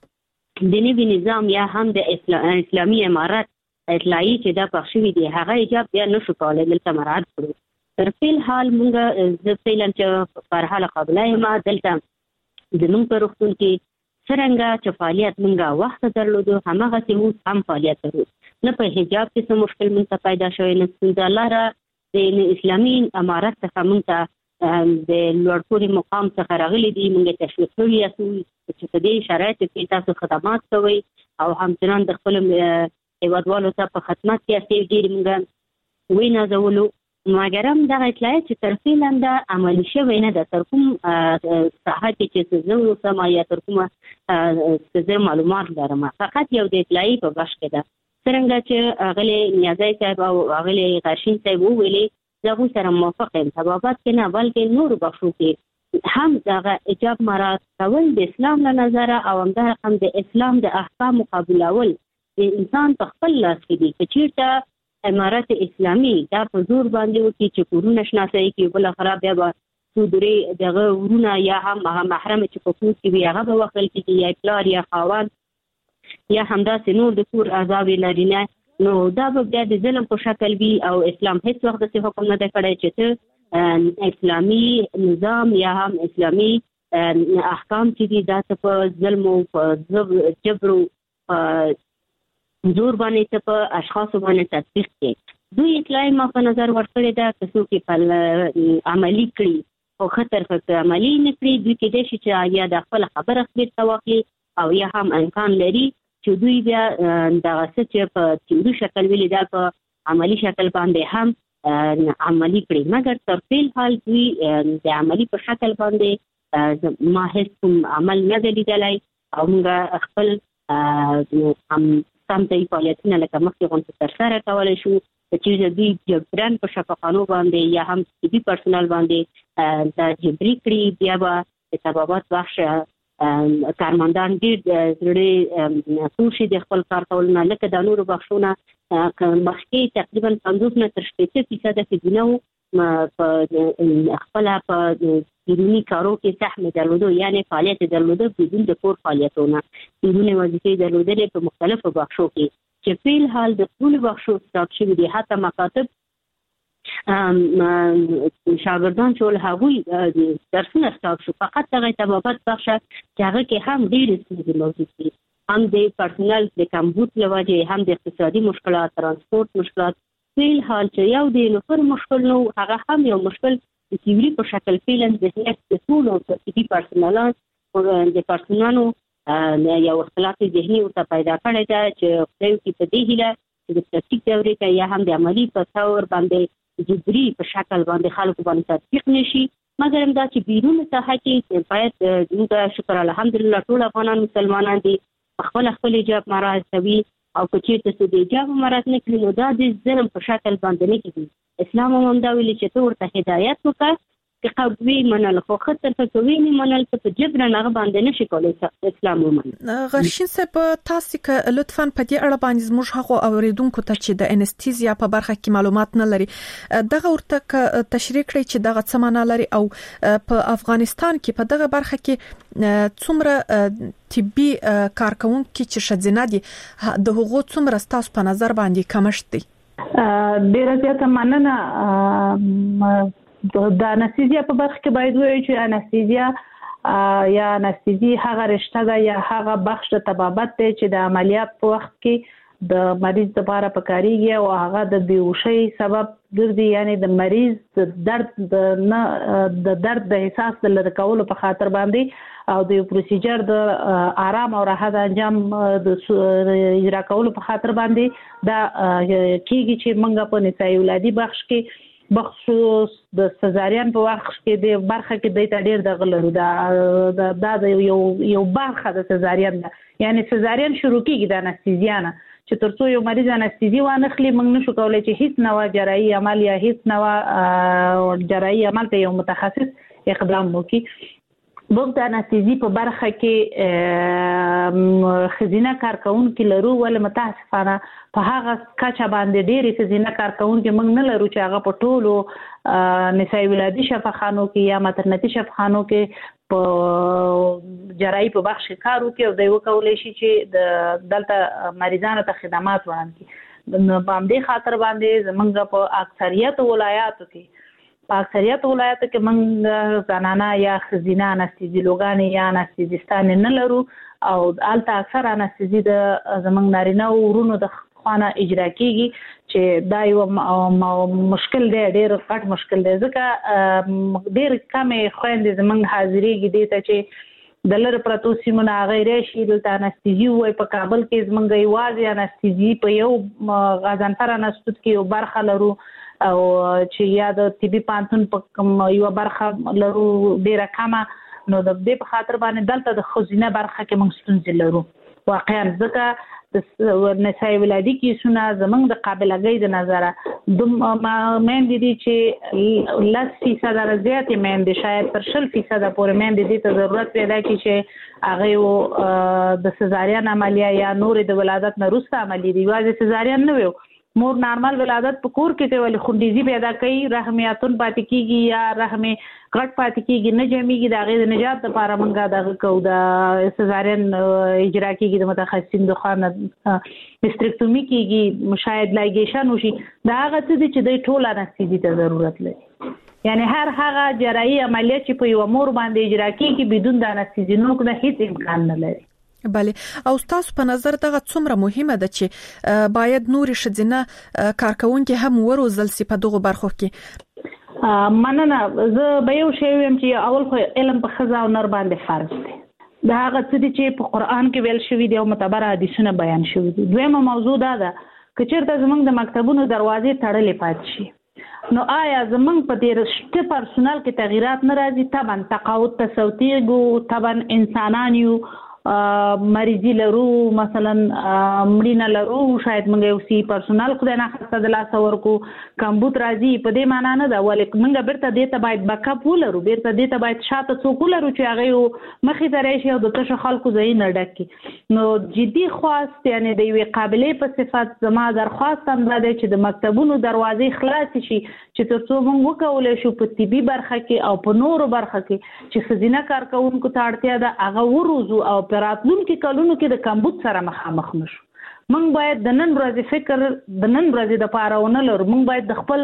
چې د نوي نظام یا هم د اسلامي امارات اطلاعي چې دا پخښوي دي هغه ایجاب بیا نشو کولای دلته مراعات کړو تر فعل حال موږ د فعلا چې پر حال قبلای ما دلته زموږ په روغتون کې څنګه چې فعالیت موږ وخت درلودو همغه څه هم فعالیت درلود نه په حجاب کې څه مشکل موږ پیدا شوی نه څنګه لاره د اسلامي امارت څخه موږ د لوړپوړي مقام څخه راغلي دي موږ تشویق کوي چې په دې شرایطو کې تاسو خدمات کوي او همچنان د خپل هیوادوالو ته په خدمت کې اسې ډیر موږ وینا زولو مګر هم دا اطلاعات چې ترفیل هم دا عملی شوی نه ده تر کوم ساحه کې چې زه سم یا تر کومه زه معلومات لرم فقط یو د اطلاعي په بش کې ده څنګه چې اغلی نیازي صاحب او اغلی غشین صاحب ویلي زه سره موافق یم سببات کې نه بلکې نور بخښو کې هم دا ایجاب مراد کول د اسلام له نظر او هم د رقم د اسلام د احکام مقابلول د انسان په خپل لاس کې دي چې چیرته امارات اسلامي دا په زور باندې وکړي چې کورونه شناسي کې بل خراب بیا سودري دغه ورونه یا هم محرم چې په کوټ کې هغه به وکړل کې یا پلار یا خاوند یا همدا نور د کور اعضاء لري نو دا به بیا د ظلم په شکل وي او اسلام هیڅ وخت د حکم نه دی کړی چې اسلامي نظام یا هم اسلامي احکام چې دي دا په ظلم او په جبر زور باندې ته په اشخاص باندې تطبیق کړي دوی اطلاعي ما په نظر ورکړی دا چې څوک په عملی کړي او خطر په عملی نه کړی دوی کې د شي چې یا د خپل خبره خبر توقي او یا هم امکان لري چې دوی بیا د غسه په تیوري شکل ویل دا په عملی شکل باندې هم عملی کړي مګر تر فعل حال دوی د عملی په شکل باندې ما هیڅ عمل نه لیدلای او موږ خپل هم سمتي فعالیتونه لکه مخکې غونډه تر سره کولای شو چې دوی جبران په شفاخانو باندې یا هم طبي پرسونل باندې د جبري کړي بیا به سببات بخش کارمندان ډیر زړه پوښي د خپل کار کولونه لکه د نورو بخښونه مخکې تقریبا 50 نه تر 60% کې دینو په خپل په بیرونی کارو کې سهم درلودو یعنی فعالیت درلودو بدون د کور فعالیتونه بدون وظیفې درلودل په مختلفو بخښو کې چې په حال د ټول بخښو سټاپ شوی دي حتی مکاتب شاګردان چې هغوی درسونه سټاپ شو فقط دغه تبابت بخښه چې هغه کې هم ډېر ستونزې موجود دي هم د پرسونل د کمبود لوجه هم د اقتصادي مشکلات ترانسپورت مشکلات په حال چې یو د نفر مشکل نو هغه هم یو مشکل د تیوري په شکل فعلا د هیڅ ټول او طبي پرسونلان د پرسونلانو یو اختلاف ذهني او پیدا کړی دا چې خپل کې په دې هیله چې د پلاستیک دورې ته یا هم د عملی په تور باندې جبري په شکل باندې خلکو باندې تطبیق نشي مګر هم دا چې بیرون ساحه کې باید موږ شکر الحمدلله ټول افغانان مسلمانان دي خپل حجاب مراعات کوي او که چېرته د حجاب مراعات نه کړي نو دا د ظلم په شکل باندې نه کېږي. اسلام هم دا ویلي چې ته ورته هدایت وکړه که قوي منل خو خطر په کوي نه منل ته جبر نه باندې نشي کولای اسلام ومني.
غرشین صاحب تاسو که لطفاً په دې اړه باندې موږ هغه اوریدونکو ته چې د انستیزیا په برخه کې معلومات نه لري دغه ورته تشریح کړئ چې دغه څه معنا لري او په افغانستان کې په دغه برخه کې څومره طبي کارکونکو چې شذینه دي د هغو څومره ستاسو په نظر باندې کمشت دي؟
ډیره زیاته مننه. د انستیزیا په برخه کې باید وایو چې انستیزیا یا انستیزي هغه رشته ده یا هغه بخش د طبابت دی چې د عملیات په وخت کې د مریض لپاره پکاريږي او هغه د بیهوشۍ سبب ګرځي، یعنی د مریض د درد د احساس د لرې کولو په خاطر باندې او د پروسیجر د آرام او راحت انجام د اجرا کولو په خاطر باندې دا کیږي چې موږ په نسایي ولادي بخش کې بخصوص د سزارین په وخت کې د برخه کې د ډېر د غلرو دا یو برخه د سزارین ده، یعنی سزارین شروع کیږي د انستیزیا نه چې ترڅو یو مریض انستیزي وانخلي موږ نشو کولای چې هیڅ نوع جراحي عمل یا هیڅ نوع جراحي عمل ته یو متخصص اقدام وکړي. موږ د انستیزي په برخه کې خزینه کارکونکو لرو ولې متاسفانه په هغه کچه باندې ډېری خزینه کارکونکو موږ نه لرو چې هغه په ټولو نسایي ولادي شفاخانو کې یا ماترنتي شفاخانو کې په جراحي په بخش کې کار وکړي او دوی وکولای شي چې د دلته مریضانو ته خدمات وړاندې کړي. په همدې خاطر باندې زمونږ په اکثریت ولایاتو کې موږ زنانه یا خزینه انستیزیولوګان یا انستیزیستان نه لرو او البته اکثر انستیزي د زمونږ نارینه ورونو د خوانه اجرا کیږي چې دا یو مشکل دی، ډېر غټ مشکل دی ځکه ډېر کمې خويندې زمونږ حاضرېږي دي ته چې د لر پرتو سیمونه غیر شي د انستیزي وای په کابل کې زمونږ یوازې انستیزي په یو غزنفر انستیزي کې یو برخه لرو او چې یا د طبي پانتون په یو برخه لرو ډیره کمه، نو د دې په خاطر باندې دلته د خزینه برخه کې موږ ستونزې لرو واقعا ځکه د نسایي ولادي کیسونه زمونږ د قابلیت د نظره د مېندې دي چې 10% زیاتې مېندې شاید تر 20% پورې مېندې دي ته ضرورت پیدا کړي چې هغه د سزارین عملیه یا نور د ولادت نه وروسته عملیه دی واځي سزارین نه وي مور نارمل ولادت په کور کې ته ولې خونډيزي پیدا کوي رحمیاتون پاتې کیږي یا رحم غټ پاتې کیږي نه جمعيږي د غیر نجات لپاره مونږه دغه کو د سزارین اجرا کیږي د متخصصین د خانه هستریکټومي کیږي شاید لایګیشن وشي دا هغه څه چې د ټول انستیزي ته ضرورت لري، یعنی هر هغه جراحي عملیات چې په یو مور باندې اجرا کیږي بدون د انستیزي نو نه هیڅ امکان نه لري.
بله او تاسو په نظر دغه څومره مهمه ده چې باید نور شذینه کارکونکو هم وروزل سي په دغه برخو کې؟
مننه. زه به یو شی ویم چې اول خو علم په خزا او نر باندې فرض دی، دا هغه څه چې په قران کې ویل شوی دی او معتبر حدیثونه بیان شوی دي. دویمه موضوع دا ده چې چیرته زمونږ د مکتبونو دروازې تړلې پات شي نو آیا زمونږ په دې رشته پرسونل کې تغیرات نه راځي؟ طبعا تقاعد تصوتي ګو طبعا انسانان یو مریضی لرو مثلا مړینه لرو شاید موږ یو سی پرسونل خدای نه خسته د لاس ورکو کمبوت راځي په دې معنی نه دا ولیک موږ بیرته دې ته باید بیکاپ ولرو بیرته دې ته باید شاته څوک ولرو چې هغه مخې ته راشي او د تاسو خلکو ځای نه ډکې نو جدي خواست یعنی د یو قابلیت په صفت زما درخواست هم ده چې د مکتبونو دروازې خلاص شي چې ترڅو موږ وکولای شو په طبي برخه کې او په نورو برخه کې چې خزینه کارکونکو ته اړتیا ده هغه وروزو او راتلونکي کلونو کې د کمبود سره مخامخ نشو. موږ باید د نن ورځې فکر د نن ورځې د پاره ونه لرو، موږ باید د خپل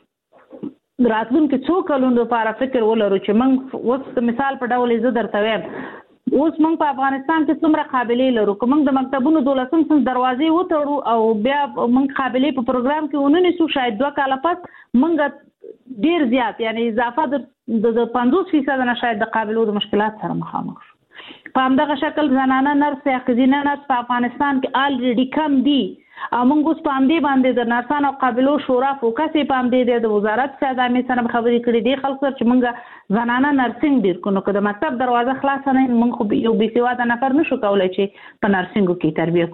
راتلونکي څو کلونو لپاره فکر ولرو چې موږ اوس مثال په ډول زه درته وایم اوس موږ په افغانستان کې څومره قابلیت لرو که موږ د مکتبونو 12 دروازې وتړو او بیا موږ قابلیت په پروګرام کې وننسو شاید 2 کال پس موږ ډیر زیات یعنی اضافه د 50% نه شاید د قابلیت د مشکلات سره مخامخ شو. په همدغه شکل زنانه نرس یا خزینه نرس په افغانستان کې الریډي کم دي او موږ اوس په همدې باندې د نرسانو قابلو شورا فوکس په همدې د وزارت خدمات سره خبرې کړې دي خلکو چې موږ زنانه نرسنګ ډیر کو نو که د مکتب دروازه خلاص نه موږ خو یو بي سواده نفر نشو کولای چې په نرسنګو کې تربیه کو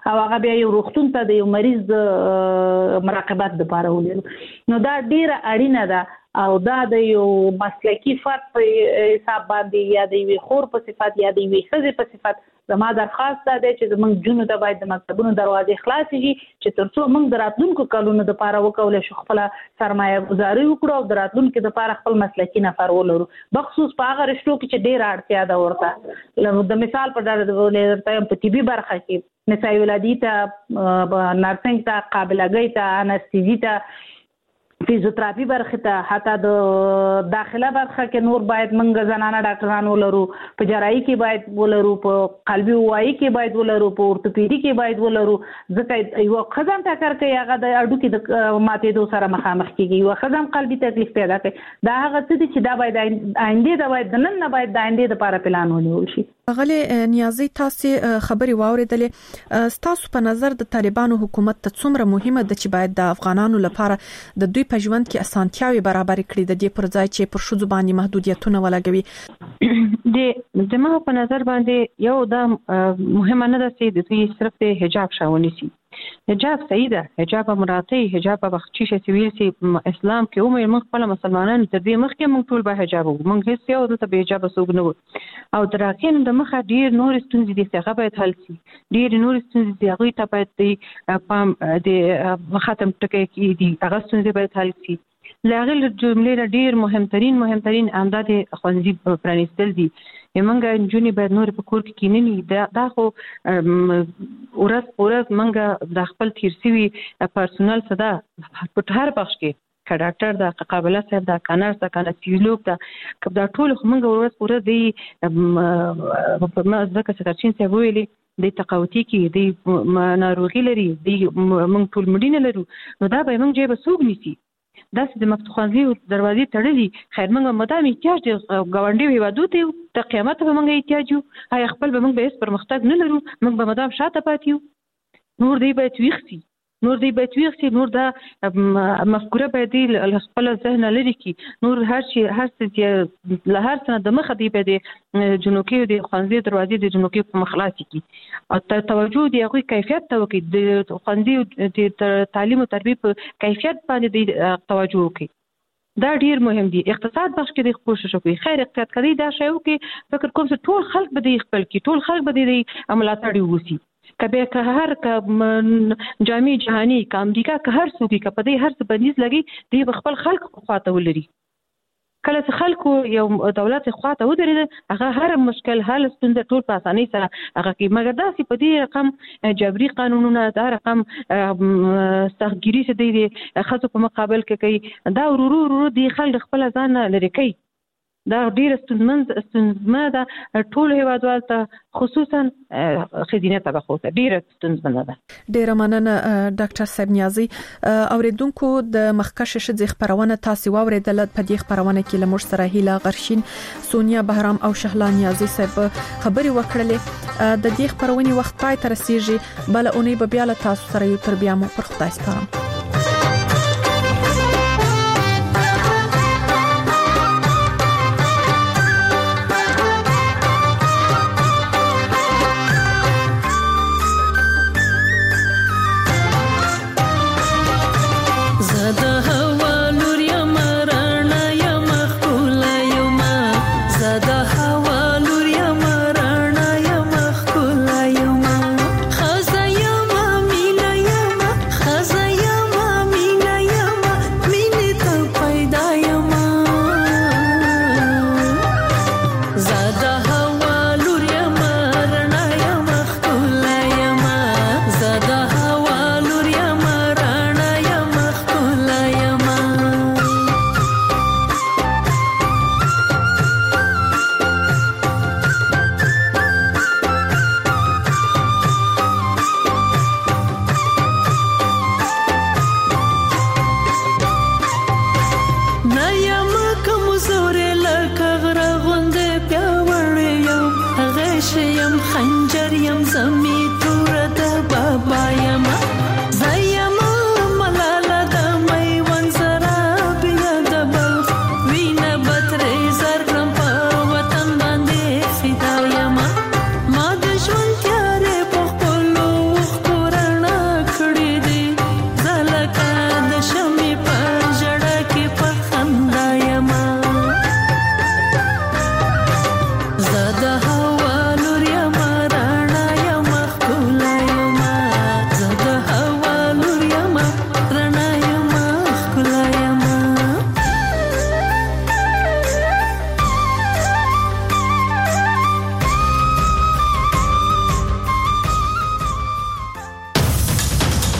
او هغه بیا یو روغتون ته د یو مریض مراقبت لپاره ولې نو دا ډیره اړینه ده او دا د یو مسلکی فرد په حساب باندې یا د یو خور په صفت یا د یو ښځې په صفت زما درخواست ده چې زموږ جنو ته باید د مکتبونو دروازې خلاص شي چې ترڅو موږ د راتلونکو کلونو لپاره وکولای شو خپل سرمایه گذاري وکړو او د راتلونکو لپاره خپل مسلکی نفر ولرو بخصوص په هغه رشتو کې چې ډیر اړتیا ده ورته د مثال په ډول ولې په طبي برخه کې نسایي ولادي ته نرسنګ ته قابلګۍ ته انستيزي ته فیزیوتراپي برخه ته حتی د داخله برخه کې نور باید منګ زنانه ډاکټرانو ولرو په جراحي کې باید ولرو په قلبي وایي کې باید ولرو په اورتوپیدي کې باید ولرو ځکه یو خزم ټکر کوي هغه د اډو کې د ماتېدو سره مخامخ کیږي یو خزم قلبي تکلیف پیدا کوي دا هغه څه دي چې دا باید آینده دا باید نن نه باید د آینده لپاره پلان ونیول شي.
غلې نیازي تاسو خبري واوریدلې تاسو په نظر د طالبانو حکومت ته څومره مهمه ده چې باید د افغانانو لپاره د دوی په ژوند کې اسانتیاوي برابر کړي د دې پر ځای چې پر شذ باندې محدودیتونه ولګوي
د زموږ په نظر باندې یو دا مهمه نه ده چې د دوی صرف د حجاب شاوني سي حجاب صحیح ده حجاب مراتي حجاب بخچی شویل سي اسلام کې عمر موږ خپل مسلمانانو ته دې مخکې موږ ټول به حجاب موږ هیڅ یو د به حجاب سوګ نه او دراکین د مخه ډیر نور ستونزې دي چې هغه باید حل شي ډیر نور ستونزې دي هغه ته باید پام د ختم ټکي کې دي هغه ستونزې باید حل شي لاغل جملې ډیر مهمترین امداد خوندي پرانیستل دي یمنګ جونی باید نور په کور کې کیننی دا خو ورځ منګه د خپل تیرسوي پرسونل صدا په هر بخش کې ک ډاکټر د قابله صاحب د کانر د کانسیولوګ د دا ټول منګه ورځ د ځکه چې ترچین څه ویلي د تقاوتي کې د ناروغي لري د موږ ټول مړینه لرو نو دا به موږ جيبه سوق نيسي داسې د مفتوحانزي دروازې تړلي خیر موږ مدام احتیاج دی غونډې ویوادو ته د قیامت به موږ احتیاج یو هاي خپل به موږ به هیڅ پرمختګ نه لرو موږ به مدام شاته پاتې یو نور دی به تويختي نور دا مفکوره باید خپل ذهن لري کی نور هر څه له هر څه د مخ دی به د جنوکي د خوانزي دروازې د جنوکي په مخلاصي کی او توجه دی هغه کیفیت ته وکي د خوانزي د تعلیم او تربیه په کیفیت باندې توجه وکي دا ډیر مهم دي اقتصاد بخش کې د کوشش وکړي خیر اقتصاد کوي دا شی وکي فکر کوم چې ټول خلک به د خپل کې ټول خلک به د عملاتړي وسی کبه که هر جامع جهانی کا امریکا که هر څوک کا په دې هر څه بندیز لګي دی خپل خلک خواته ولري کله چې خلکو یو دولت خواته ودرېد هغه هر مشکل حل ستونزه ټول په اسانۍ سره هغه کې مګر دا چې په دې رقم جبري قانونونه دا رقم سختګيري څه دی خاصو په مقابل کې کوي دا ورو دی خلک خپل ځان لري کوي دا ډیر ستونزمنه ده ټول هیوادوال ته خصوصا خزینه طبقه ته ډیر ستونزمنه ده.
ډیر مننه ډاکټر صاحب نیازي اوریدونکو د مخکش شذ خبرونه تاسو اوریدل په دې خبرونه کې لمر سره هیله غرشین سونیا بهرام او شهلا نیازي صاحب خبري وکړلې د دې خبرونه وخت پای تر رسیږي بل اونۍ به بیا له تاسو سره یو تر بیا مو پر خدای سپارم.